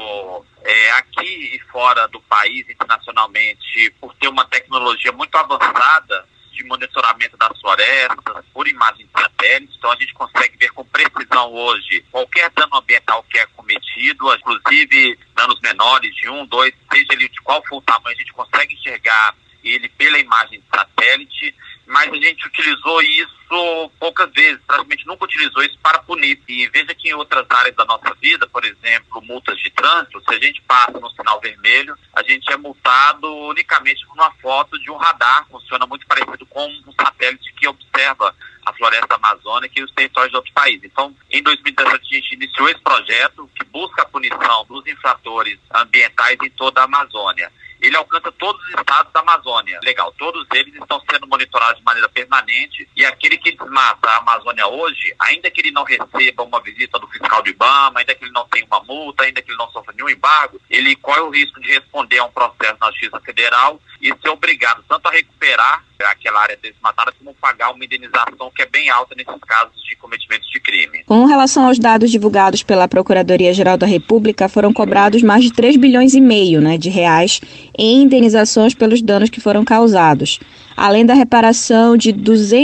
aqui e fora do país, internacionalmente, por ter uma tecnologia muito avançada de monitoramento das florestas por imagem de satélite. Então a gente consegue ver com precisão hoje qualquer dano ambiental que é cometido, inclusive danos menores de 1, 2, seja ele de qual for o tamanho, a gente consegue enxergar ele pela imagem de satélite, mas a gente utilizou isso poucas vezes, praticamente nunca utilizou isso para punir. E veja que em outras áreas da nossa vida, por exemplo, multas de trânsito, se a gente passa no sinal vermelho, a gente é multado unicamente com uma foto de um radar, funciona muito parecido com um satélite que observa a floresta amazônica e os territórios de outros países. Então, em 2017, a gente iniciou esse projeto que busca a punição dos infratores ambientais em toda a Amazônia. Ele alcança todos os estados da Amazônia. Legal, todos eles estão sendo monitorados de maneira permanente e aquele que desmata a Amazônia hoje, ainda que ele não receba uma visita do fiscal do IBAMA, ainda que ele não tenha uma multa, ainda que ele não sofra nenhum embargo, ele corre o risco de responder a um processo na Justiça Federal e ser obrigado tanto a recuperar aquela área desmatada como pagar uma indenização que é bem alta nesses casos de cometimentos de crime. Com relação aos dados divulgados pela Procuradoria-Geral da República, foram cobrados mais de 3,5 bilhões de reais em indenizações pelos danos que foram causados, além da reparação de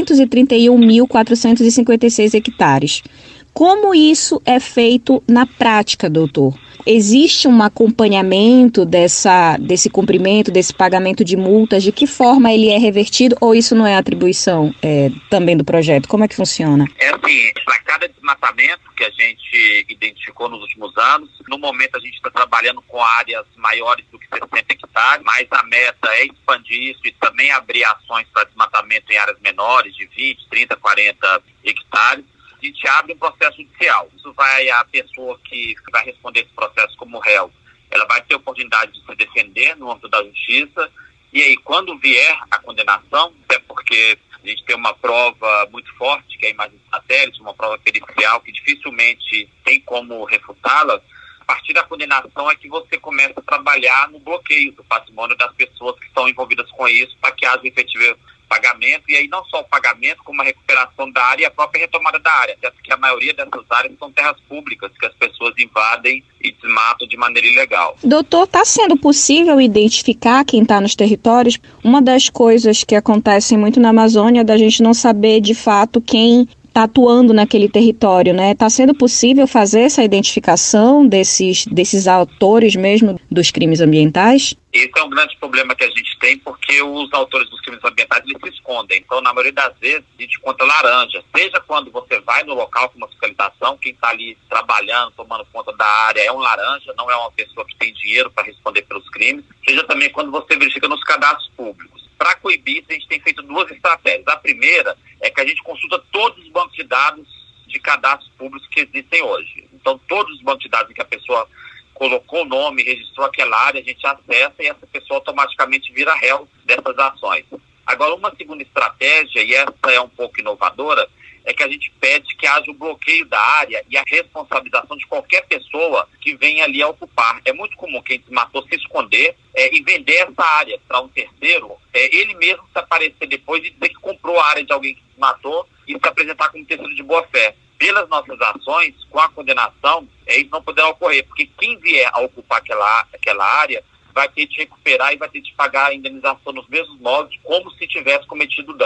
231.456 hectares. Como isso é feito na prática, doutor? Existe um acompanhamento desse cumprimento, desse pagamento de multas? De que forma ele é revertido ou isso não é atribuição também do projeto? Como é que funciona? Assim, para cada desmatamento que a gente identificou nos últimos anos, no momento a gente está trabalhando com áreas maiores do que 60 hectares, mas a meta é expandir isso e também abrir ações para desmatamento em áreas menores, de 20, 30, 40 hectares. A gente abre um processo judicial. Isso a pessoa que vai responder esse processo como réu, ela vai ter a oportunidade de se defender no âmbito da justiça. E aí, quando vier a condenação, até porque a gente tem uma prova muito forte, que é a imagem de satélite, uma prova pericial que dificilmente tem como refutá-la, a partir da condenação é que você começa a trabalhar no bloqueio do patrimônio das pessoas que estão envolvidas com isso, para que haja efetivo pagamento, e aí não só o pagamento, como a recuperação da área e a própria retomada da área, até porque a maioria dessas áreas são terras públicas que as pessoas invadem e desmatam de maneira ilegal. Doutor, está sendo possível identificar quem está nos territórios? Uma das coisas que acontecem muito na Amazônia é da gente não saber de fato quem está atuando naquele território, né? Está sendo possível fazer essa identificação desses autores mesmo dos crimes ambientais? Esse é um grande problema que a gente tem, porque os autores dos crimes ambientais, eles se escondem. Então, na maioria das vezes, a gente encontra laranja. Seja quando você vai no local com uma fiscalização, quem está ali trabalhando, tomando conta da área é um laranja, não é uma pessoa que tem dinheiro para responder pelos crimes. Seja também quando você verifica nos cadastros públicos. Para coibir isso, a gente tem feito duas estratégias. A primeira é que a gente consulta todos os bancos de dados de cadastros públicos que existem hoje. Então, todos os bancos de dados em que a pessoa colocou o nome, registrou aquela área, a gente acessa e essa pessoa automaticamente vira réu dessas ações. Agora, uma segunda estratégia, e essa é um pouco inovadora, é que a gente pede que haja o bloqueio da área e a responsabilização de qualquer pessoa que venha ali a ocupar. É muito comum quem desmatou se esconder e vender essa área para um terceiro, ele mesmo se aparecer depois e dizer que comprou a área de alguém que desmatou e se apresentar como terceiro de boa-fé. Pelas nossas ações, com a condenação, isso não poderá ocorrer, porque quem vier a ocupar aquela área vai ter de recuperar e vai ter de pagar a indenização nos mesmos moldes, como se tivesse cometido dano.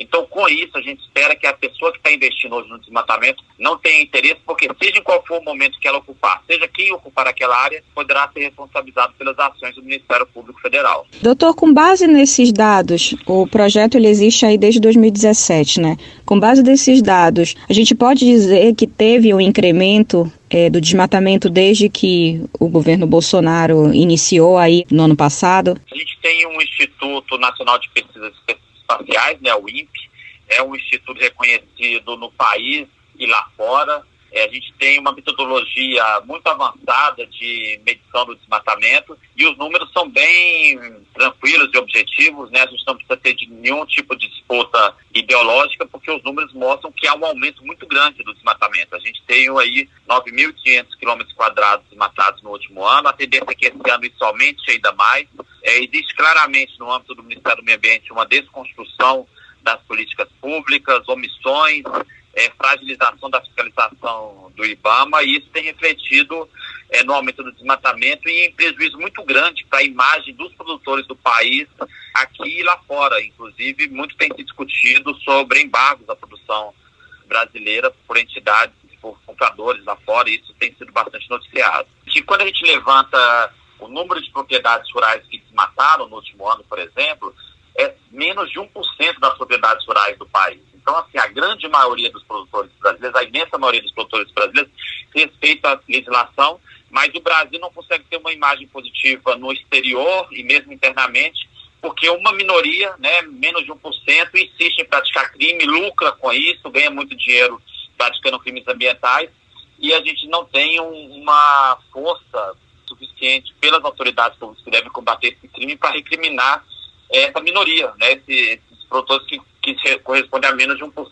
Então, com isso, a gente espera que a pessoa que está investindo hoje no desmatamento não tenha interesse, porque seja em qual for o momento que ela ocupar, seja quem ocupar aquela área, poderá ser responsabilizado pelas ações do Ministério Público Federal. Doutor, com base nesses dados, o projeto ele existe aí desde 2017, né? Com base nesses dados, a gente pode dizer que teve um incremento do desmatamento desde que o governo Bolsonaro iniciou aí no ano passado? A gente tem um Instituto Nacional de Pesquisas Espaciais, né, o INPE, é um instituto reconhecido no país e lá fora. A gente tem uma metodologia muito avançada de medição do desmatamento e os números são bem tranquilos e objetivos, né? A gente não precisa ter nenhum tipo de disputa ideológica, porque os números mostram que há um aumento muito grande do desmatamento. A gente tem aí 9.500 km² desmatados no último ano, a tendência é que esse ano isso aumente ainda mais. Existe claramente no âmbito do Ministério do Meio Ambiente uma desconstrução das políticas públicas, omissões, fragilização da fiscalização do IBAMA, e isso tem refletido no aumento do desmatamento e em prejuízo muito grande para a imagem dos produtores do país aqui e lá fora. Inclusive, muito tem se discutido sobre embargos à produção brasileira por entidades, por compradores lá fora, e isso tem sido bastante noticiado. E quando a gente levanta o número de propriedades rurais que desmataram no último ano, por exemplo, é menos de 1% das propriedades rurais do país. Então, assim, a grande maioria dos produtores brasileiros, a imensa maioria dos produtores brasileiros, respeita a legislação, mas o Brasil não consegue ter uma imagem positiva no exterior e mesmo internamente, porque uma minoria, né, menos de 1%, insiste em praticar crime, lucra com isso, ganha muito dinheiro praticando crimes ambientais, e a gente não tem uma força suficiente pelas autoridades públicas que devem combater esse crime para recriminar essa minoria, né, esses produtores que correspondem a menos de 1%,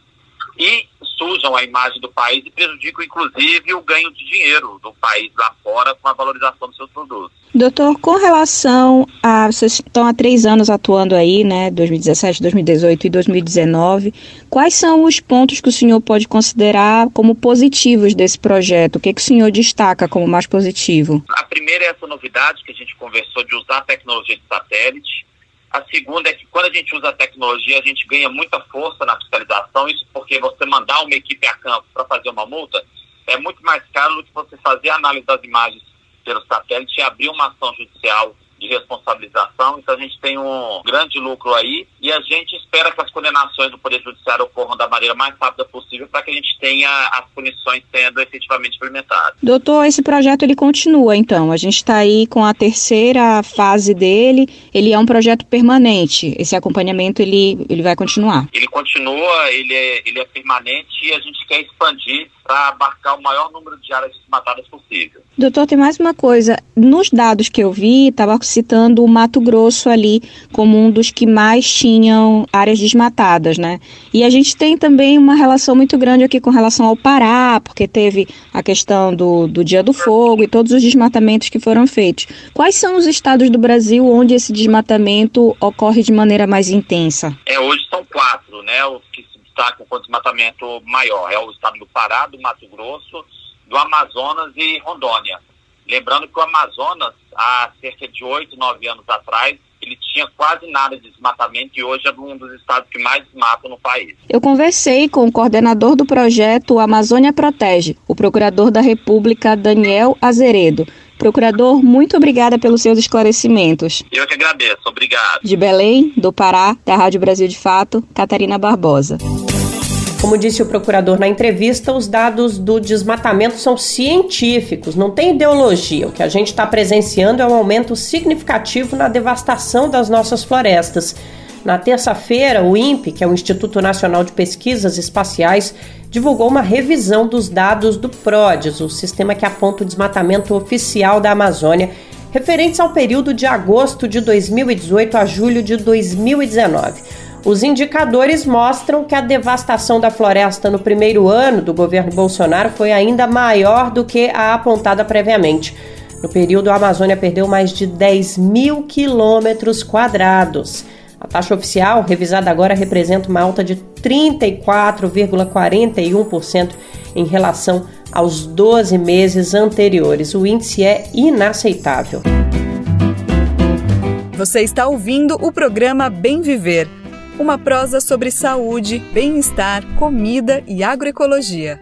e sujam a imagem do país e prejudicam, inclusive, o ganho de dinheiro do país lá fora com a valorização dos seus produtos. Doutor, com relação a... Vocês estão há 3 anos atuando aí, né, 2017, 2018 e 2019. Quais são os pontos que o senhor pode considerar como positivos desse projeto? O que o senhor destaca como mais positivo? A primeira é essa novidade que a gente conversou de usar a tecnologia de satélite. A segunda é que quando a gente usa a tecnologia, a gente ganha muita força na fiscalização, isso porque você mandar uma equipe a campo para fazer uma multa é muito mais caro do que você fazer a análise das imagens pelo satélite e abrir uma ação judicial de responsabilização. Então a gente tem um grande lucro aí e a gente espera que as condenações do Poder Judiciário ocorram da maneira mais rápida possível para que a gente tenha as punições sendo efetivamente implementadas. Doutor, esse projeto ele continua então, a gente está aí com a 3ª fase dele, ele é um projeto permanente, esse acompanhamento ele vai continuar? Ele continua, ele é permanente e a gente quer expandir para abarcar o maior número de áreas desmatadas possível. Doutor, tem mais uma coisa, nos dados que eu vi, estava citando o Mato Grosso ali como um dos que mais tinham áreas desmatadas, né? E a gente tem também uma relação muito grande aqui com relação ao Pará, porque teve a questão do Dia do Fogo e todos os desmatamentos que foram feitos. Quais são os estados do Brasil onde esse desmatamento ocorre de maneira mais intensa? Hoje são 4, né? Os que se destacam com desmatamento maior. É o estado do Pará, do Mato Grosso, do Amazonas e Rondônia. Lembrando que o Amazonas, há cerca de 8, 9 anos atrás, ele tinha quase nada de desmatamento e hoje é um dos estados que mais desmatam no país. Eu conversei com o coordenador do projeto Amazônia Protege, o procurador da República, Daniel Azeredo. Procurador, muito obrigada pelos seus esclarecimentos. Eu que agradeço, obrigado. De Belém, do Pará, da Rádio Brasil de Fato, Catarina Barbosa. Como disse o procurador na entrevista, os dados do desmatamento são científicos, não tem ideologia. O que a gente está presenciando é um aumento significativo na devastação das nossas florestas. Na terça-feira, o INPE, que é o Instituto Nacional de Pesquisas Espaciais, divulgou uma revisão dos dados do PRODES, o sistema que aponta o desmatamento oficial da Amazônia, referentes ao período de agosto de 2018 a julho de 2019. Os indicadores mostram que a devastação da floresta no primeiro ano do governo Bolsonaro foi ainda maior do que a apontada previamente. No período, a Amazônia perdeu mais de 10.000 quilômetros quadrados. A taxa oficial, revisada agora, representa uma alta de 34,41% em relação aos 12 meses anteriores. O índice é inaceitável. Você está ouvindo o programa Bem Viver. uma prosa sobre saúde, bem-estar, comida e agroecologia.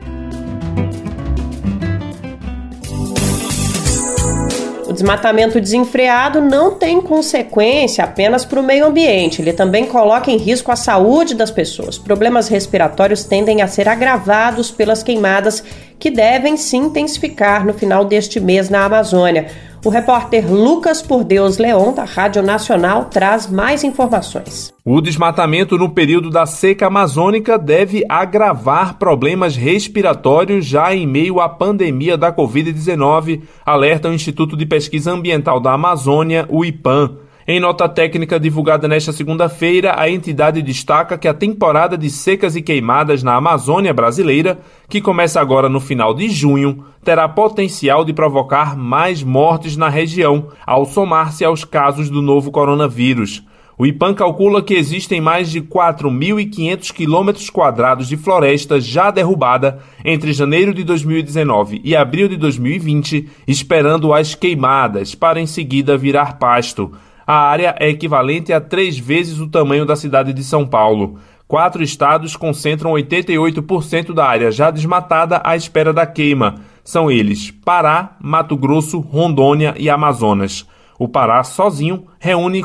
O desmatamento desenfreado não tem consequência apenas para o meio ambiente, ele também coloca em risco a saúde das pessoas. Problemas respiratórios tendem a ser agravados pelas queimadas, que devem se intensificar no final deste mês na Amazônia. O repórter Lucas Por Deus Leon, da Rádio Nacional, traz mais informações. O desmatamento no período da seca amazônica deve agravar problemas respiratórios já em meio à pandemia da Covid-19, alerta o Instituto de Pesquisa Ambiental da Amazônia, o IPAM. Em nota técnica divulgada nesta segunda-feira, a entidade destaca que a temporada de secas e queimadas na Amazônia brasileira, que começa agora no final de junho, terá potencial de provocar mais mortes na região, ao somar-se aos casos do novo coronavírus. O IPAM calcula que existem mais de 4.500 quilômetros quadrados de floresta já derrubada entre janeiro de 2019 e abril de 2020, esperando as queimadas, para em seguida virar pasto. A área é equivalente a 3 vezes o tamanho da cidade de São Paulo. 4 estados concentram 88% da área já desmatada à espera da queima. São eles Pará, Mato Grosso, Rondônia e Amazonas. O Pará, sozinho, reúne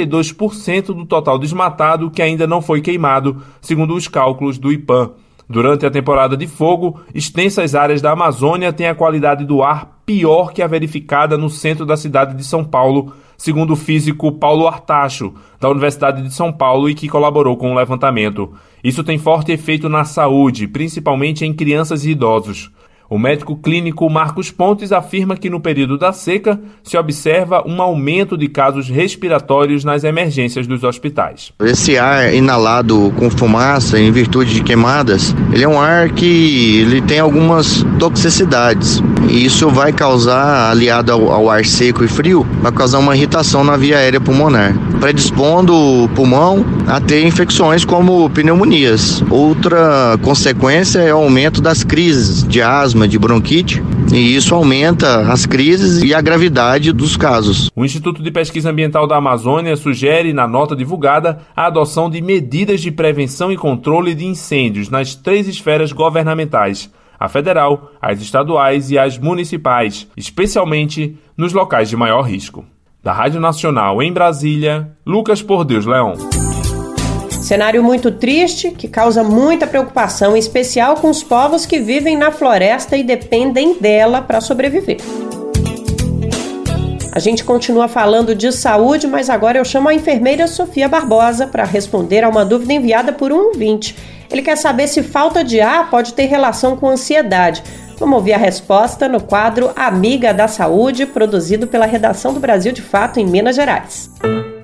42% do total desmatado que ainda não foi queimado, segundo os cálculos do IPAM. Durante a temporada de fogo, extensas áreas da Amazônia têm a qualidade do ar pior que a verificada no centro da cidade de São Paulo, segundo o físico Paulo Artacho, da Universidade de São Paulo e que colaborou com o levantamento. Isso tem forte efeito na saúde, principalmente em crianças e idosos. O médico clínico Marcos Pontes afirma que no período da seca se observa um aumento de casos respiratórios nas emergências dos hospitais. Esse ar inalado com fumaça em virtude de queimadas, ele é um ar que ele tem algumas toxicidades. E isso vai causar, aliado ao ar seco e frio, vai causar uma irritação na via aérea pulmonar, predispondo o pulmão a ter infecções como pneumonias. Outra consequência é o aumento das crises de asma, de bronquite, e isso aumenta as crises e a gravidade dos casos. O Instituto de Pesquisa Ambiental da Amazônia sugere, na nota divulgada, a adoção de medidas de prevenção e controle de incêndios nas 3 esferas governamentais: a federal, as estaduais e as municipais, especialmente nos locais de maior risco. Da Rádio Nacional em Brasília, Lucas Por Deus Leon. Cenário muito triste, que causa muita preocupação, em especial com os povos que vivem na floresta e dependem dela para sobreviver. A gente continua falando de saúde, mas agora eu chamo a enfermeira Sofia Barbosa para responder a uma dúvida enviada por um ouvinte. Ele quer saber se falta de ar pode ter relação com ansiedade. Vamos ouvir a resposta no quadro Amiga da Saúde, produzido pela redação do Brasil de Fato em Minas Gerais.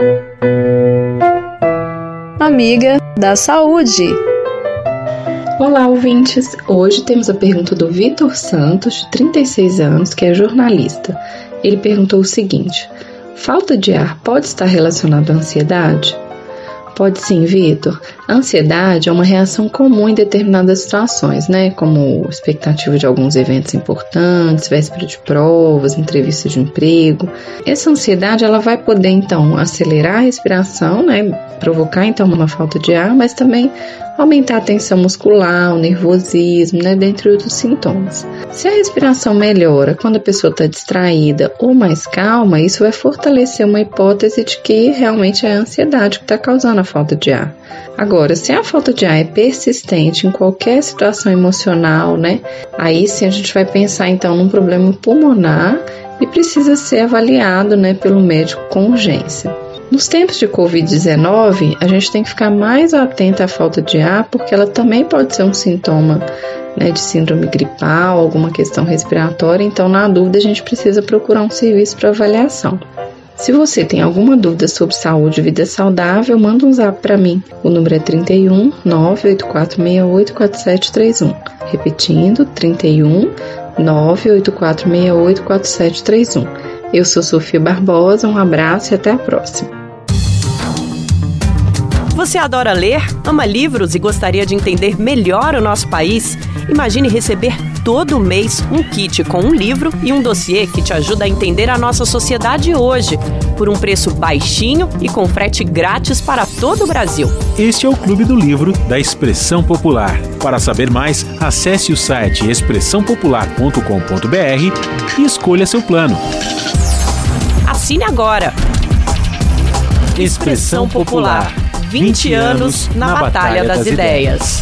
Amiga da Saúde. Olá, ouvintes! Hoje temos a pergunta do Vitor Santos, de 36 anos, que é jornalista. Ele perguntou o seguinte: falta de ar pode estar relacionada à ansiedade? Pode sim, Vitor. A ansiedade é uma reação comum em determinadas situações, né? Como expectativa de alguns eventos importantes, véspera de provas, entrevista de emprego. Essa ansiedade ela vai poder, então, acelerar a respiração, né? Provocar, então, uma falta de ar, mas também aumentar a tensão muscular, o nervosismo, né? Dentre outros sintomas. Se a respiração melhora quando a pessoa está distraída ou mais calma, isso vai fortalecer uma hipótese de que realmente é a ansiedade que está causando a falta de ar. Agora, se a falta de ar é persistente em qualquer situação emocional, né? Aí sim a gente vai pensar então num problema pulmonar e precisa ser avaliado, né, pelo médico com urgência. Nos tempos de Covid-19, a gente tem que ficar mais atento à falta de ar, porque ela também pode ser um sintoma, né, de síndrome gripal, alguma questão respiratória, então na dúvida a gente precisa procurar um serviço para avaliação. Se você tem alguma dúvida sobre saúde e vida saudável, manda um zap para mim. O número é 31 98468 4731. Repetindo, 31 98468 4731. Eu sou Sofia Barbosa, um abraço e até a próxima. Você adora ler, ama livros e gostaria de entender melhor o nosso país? Imagine receber todo mês um kit com um livro e um dossiê que te ajuda a entender a nossa sociedade hoje, por um preço baixinho e com frete grátis para todo o Brasil. Este é o Clube do Livro da Expressão Popular. Para saber mais, acesse o site expressãopopular.com.br e escolha seu plano. Assine agora! Expressão Popular. 20 anos na Batalha das Ideias.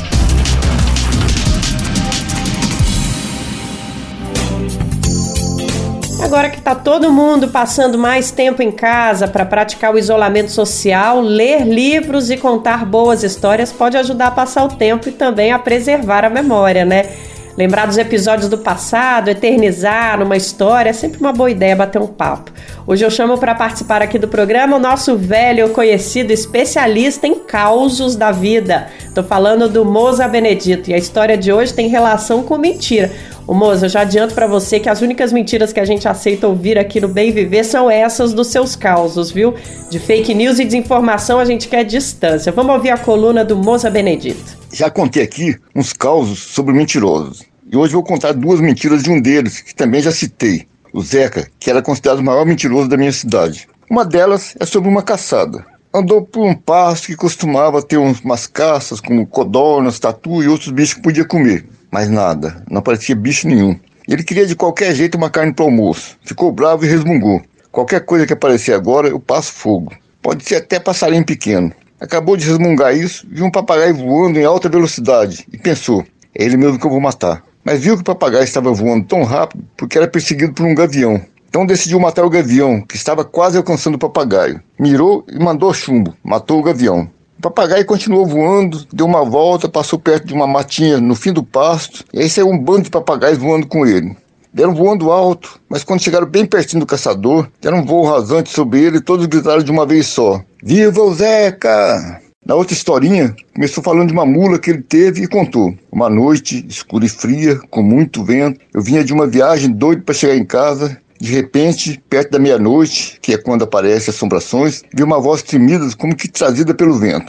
Agora que está todo mundo passando mais tempo em casa para praticar o isolamento social, ler livros e contar boas histórias pode ajudar a passar o tempo e também a preservar a memória, né? Lembrar dos episódios do passado, eternizar numa história, é sempre uma boa ideia bater um papo. Hoje eu chamo para participar aqui do programa o nosso velho conhecido especialista em causos da vida. Estou falando do Moza Benedito e a história de hoje tem relação com mentira. Ô Moza, eu já adianto para você que as únicas mentiras que a gente aceita ouvir aqui no Bem Viver são essas dos seus causos, viu? De fake news e desinformação a gente quer distância. Vamos ouvir a coluna do Moza Benedito. Já contei aqui uns causos sobre mentirosos. E hoje vou contar 2 mentiras de um deles, que também já citei. O Zeca, que era considerado o maior mentiroso da minha cidade. Uma delas é sobre uma caçada. Andou por um pasto que costumava ter umas caças, como codornas, tatu e outros bichos que podia comer. Mas nada, não aparecia bicho nenhum. Ele queria de qualquer jeito uma carne para o almoço. Ficou bravo e resmungou. Qualquer coisa que aparecer agora, eu passo fogo. Pode ser até passarinho pequeno. Acabou de resmungar isso, viu um papagaio voando em alta velocidade e pensou, é ele mesmo que eu vou matar. Mas viu que o papagaio estava voando tão rápido porque era perseguido por um gavião. Então decidiu matar o gavião, que estava quase alcançando o papagaio. Mirou e mandou chumbo, matou o gavião. O papagaio continuou voando, deu uma volta, passou perto de uma matinha no fim do pasto, e aí saiu um bando de papagaios voando com ele. Deram voando alto, mas quando chegaram bem pertinho do caçador, deram um voo rasante sobre ele e todos gritaram de uma vez só. Viva o Zeca! Na outra historinha, começou falando de uma mula que ele teve e contou. Uma noite, escura e fria, com muito vento, eu vinha de uma viagem doido para chegar em casa. De repente, perto da meia-noite, que é quando aparecem as assombrações, vi uma voz tremida como que trazida pelo vento.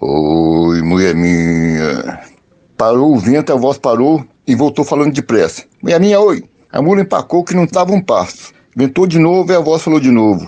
Oi, mulher minha. Parou o vento, a voz parou e voltou falando depressa. Mulher minha, oi. A mula empacou que não estava um passo. Ventou de novo e a voz falou de novo.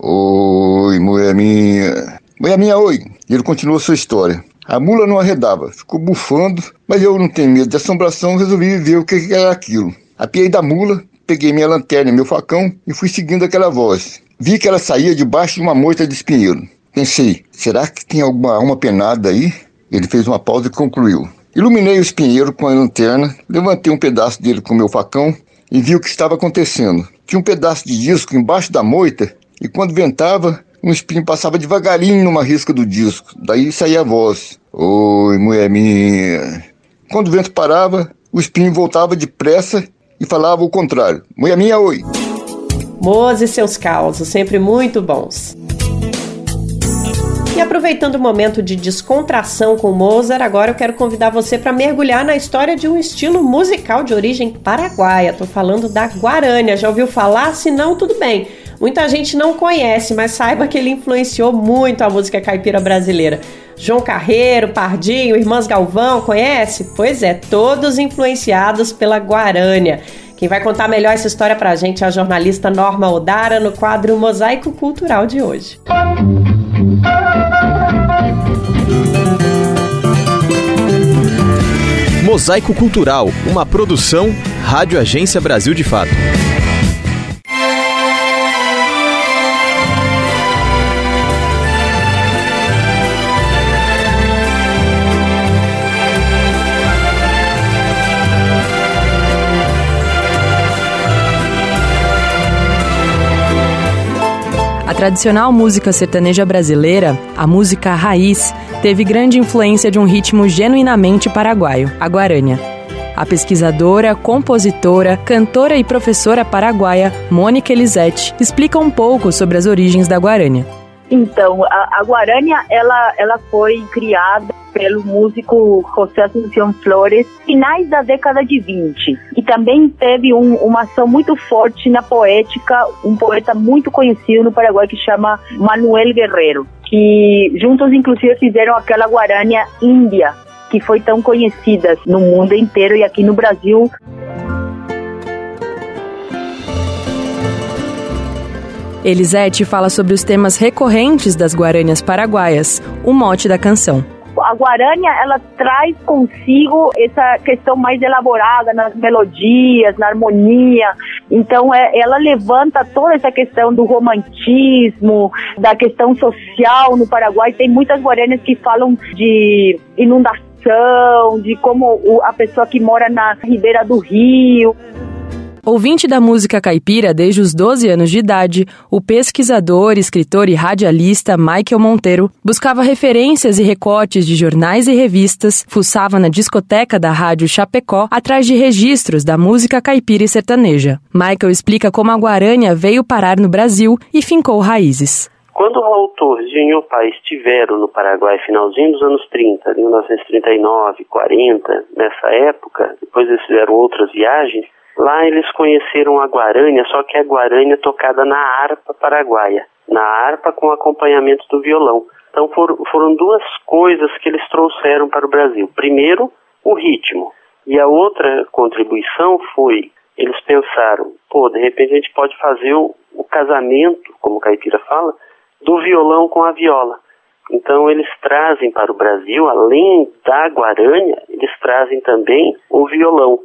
Oi, mulher minha. Mulher minha, oi. E ele continuou sua história. A mula não arredava, ficou bufando, mas eu não tenho medo de assombração, resolvi ver o que era aquilo. Apiei da mula, peguei minha lanterna e meu facão e fui seguindo aquela voz. Vi que ela saía debaixo de uma moita de espinheiro. Pensei, será que tem alguma alma penada aí? Ele fez uma pausa e concluiu. Iluminei o espinheiro com a lanterna, levantei um pedaço dele com meu facão e vi o que estava acontecendo. Tinha um pedaço de disco embaixo da moita e quando ventava, um espinho passava devagarinho numa risca do disco. Daí saía a voz. Oi, mulher minha. Quando o vento parava, o espinho voltava depressa e falava o contrário. Mulher minha, oi. Moza e seus causos, sempre muito bons. E aproveitando o momento de descontração com Mozart, agora eu quero convidar você para mergulhar na história de um estilo musical de origem paraguaia. Estou falando da guarânia. Já ouviu falar? Se não, tudo bem. Muita gente não conhece, mas saiba que ele influenciou muito a música caipira brasileira. João Carreiro, Pardinho, Irmãs Galvão, conhece? Pois é, todos influenciados pela guarânia. Quem vai contar melhor essa história pra gente é a jornalista Norma Odara no quadro Mosaico Cultural de hoje. Mosaico Cultural, uma produção Rádio Agência Brasil de Fato. A tradicional música sertaneja brasileira, a música raiz, teve grande influência de um ritmo genuinamente paraguaio, a guarânia. A pesquisadora, compositora, cantora e professora paraguaia Mônica Elisete explica um pouco sobre as origens da guarânia. Então, a guarânia, ela foi criada pelo músico José Assunção Flores, finais da década de 20. E também teve uma ação muito forte na poética, um poeta muito conhecido no Paraguai que chama Manuel Guerreiro, que juntos inclusive fizeram aquela guarânia índia, que foi tão conhecida no mundo inteiro e aqui no Brasil. Elisete fala sobre os temas recorrentes das guaranias paraguaias, o mote da canção. A guarânia, ela traz consigo essa questão mais elaborada nas melodias, na harmonia. Então, ela levanta toda essa questão do romantismo, da questão social no Paraguai. Tem muitas guaranias que falam de inundação, de como a pessoa que mora na ribeira do rio. Ouvinte da música caipira desde os 12 anos de idade, o pesquisador, escritor e radialista Michael Monteiro buscava referências e recortes de jornais e revistas, fuçava na discoteca da Rádio Chapecó atrás de registros da música caipira e sertaneja. Michael explica como a guarânia veio parar no Brasil e fincou raízes. Quando Raul Torres e Inhopá estiveram no Paraguai, finalzinho dos anos 30, 1939, 40, nessa época, depois eles fizeram outras viagens, lá eles conheceram a guarânia, só que a guarânia tocada na harpa paraguaia, na harpa com acompanhamento do violão. Então foram duas coisas que eles trouxeram para o Brasil. Primeiro, o ritmo. E a outra contribuição foi, eles pensaram, de repente a gente pode fazer o casamento, como o caipira fala, do violão com a viola. Então eles trazem para o Brasil, além da guarânia, eles trazem também o violão.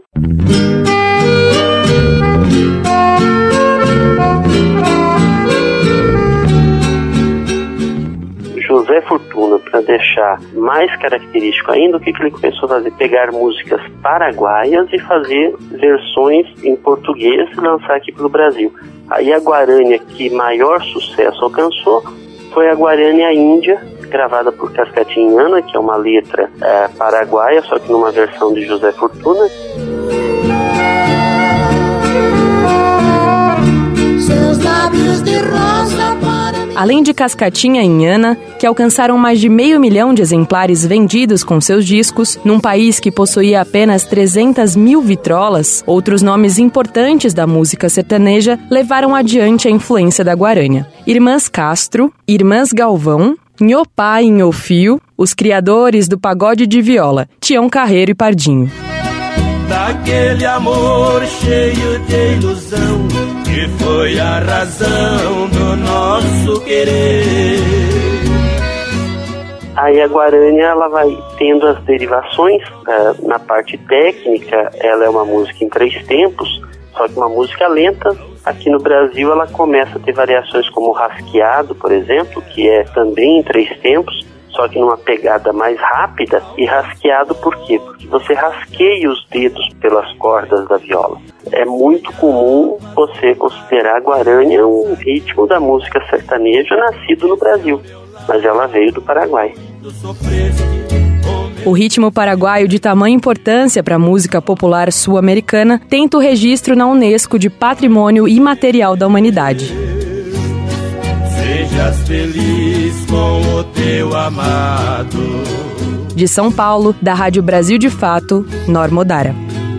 José Fortuna, para deixar mais característico ainda, o que ele começou a fazer? Pegar músicas paraguaias e fazer versões em português e lançar aqui pelo Brasil. Aí a guarânia que maior sucesso alcançou foi a guarânia índia, gravada por Cascatinhana, que é uma letra paraguaia, só que numa versão de José Fortuna. Além de Cascatinha e Inhana, que alcançaram mais de 500 mil de exemplares vendidos com seus discos, num país que possuía apenas 300 mil vitrolas, outros nomes importantes da música sertaneja levaram adiante a influência da guarânia. Irmãs Castro, Irmãs Galvão, Inhopá e Inhofio, os criadores do pagode de viola, Tião Carreiro e Pardinho. Daquele amor cheio de ilusão, que foi a razão do nosso querer. Aí a guarânia, ela vai tendo as derivações. Na parte técnica, ela é uma música em 3 tempos, só que uma música lenta. Aqui no Brasil ela começa a ter variações como o rasqueado, por exemplo, que é também em 3 tempos, só que numa pegada mais rápida. E rasqueado por quê? Porque você rasqueia os dedos pelas cordas da viola. É muito comum você considerar a guarânia um ritmo da música sertaneja nascido no Brasil, mas ela veio do Paraguai. O ritmo paraguaio, de tamanha importância para a música popular sul-americana, tenta o registro na Unesco de Patrimônio Imaterial da Humanidade. Sejas feliz com o teu amado. De São Paulo, da Rádio Brasil de Fato, Norma Odara.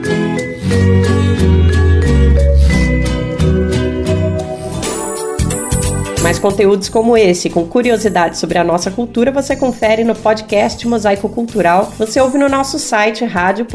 Mais conteúdos como esse, com curiosidades sobre a nossa cultura, você confere no podcast Mosaico Cultural. Você ouve no nosso site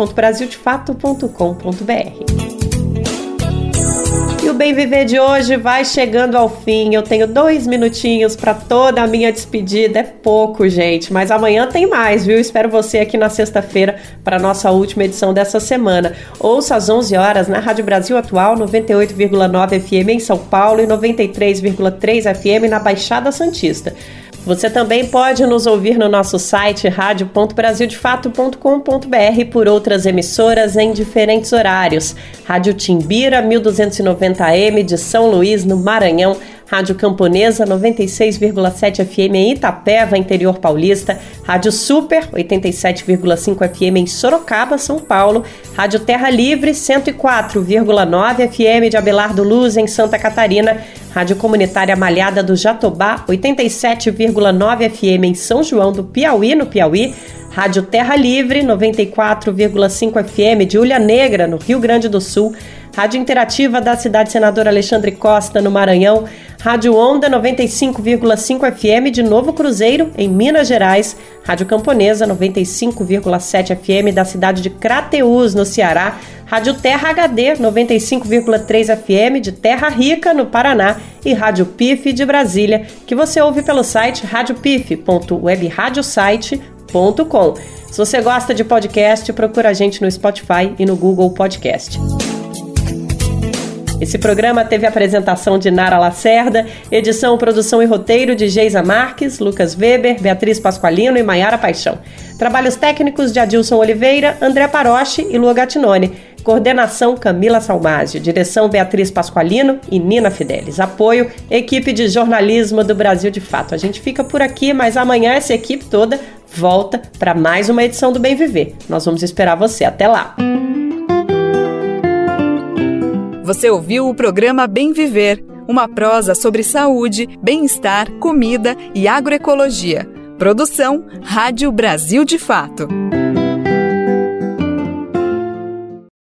radio.brasildefato.com.br. E o Bem Viver de hoje vai chegando ao fim. Eu tenho 2 minutinhos para toda a minha despedida. É pouco, gente, mas amanhã tem mais, viu? Espero você aqui na sexta-feira para a nossa última edição dessa semana. Ouça às 11 horas na Rádio Brasil Atual, 98,9 FM em São Paulo e 93,3 FM na Baixada Santista. Você também pode nos ouvir no nosso site radio.brasildefato.com.br por outras emissoras em diferentes horários. Rádio Timbira, 1290 AM de São Luís, no Maranhão. Rádio Camponesa, 96,7 FM em Itapeva, interior paulista. Rádio Super, 87,5 FM em Sorocaba, São Paulo. Rádio Terra Livre, 104,9 FM de Abelardo Luz, em Santa Catarina. Rádio Comunitária Malhada do Jatobá, 87,9 FM em São João do Piauí, no Piauí. Rádio Terra Livre, 94,5 FM de Ulha Negra, no Rio Grande do Sul. Rádio Interativa da cidade Senador Alexandre Costa, no Maranhão. Rádio Onda 95,5 FM de Novo Cruzeiro, em Minas Gerais, Rádio Camponesa 95,7 FM da cidade de Crateús, no Ceará, Rádio Terra HD 95,3 FM de Terra Rica, no Paraná, e Rádio PIF de Brasília, que você ouve pelo site radiopif.webradiosite.com. Se você gosta de podcast, procura a gente no Spotify e no Google Podcast. Esse programa teve a apresentação de Nara Lacerda, edição, produção e roteiro de Geisa Marques, Lucas Weber, Beatriz Pasqualino e Maiara Paixão. Trabalhos técnicos de Adilson Oliveira, André Paroche e Lua Gattinone. Coordenação Camila Salmásio. Direção Beatriz Pasqualino e Nina Fidelis. Apoio, equipe de jornalismo do Brasil de Fato. A gente fica por aqui, mas amanhã essa equipe toda volta para mais uma edição do Bem Viver. Nós vamos esperar você. Até lá! Você ouviu o programa Bem Viver, uma prosa sobre saúde, bem-estar, comida e agroecologia. Produção Rádio Brasil de Fato.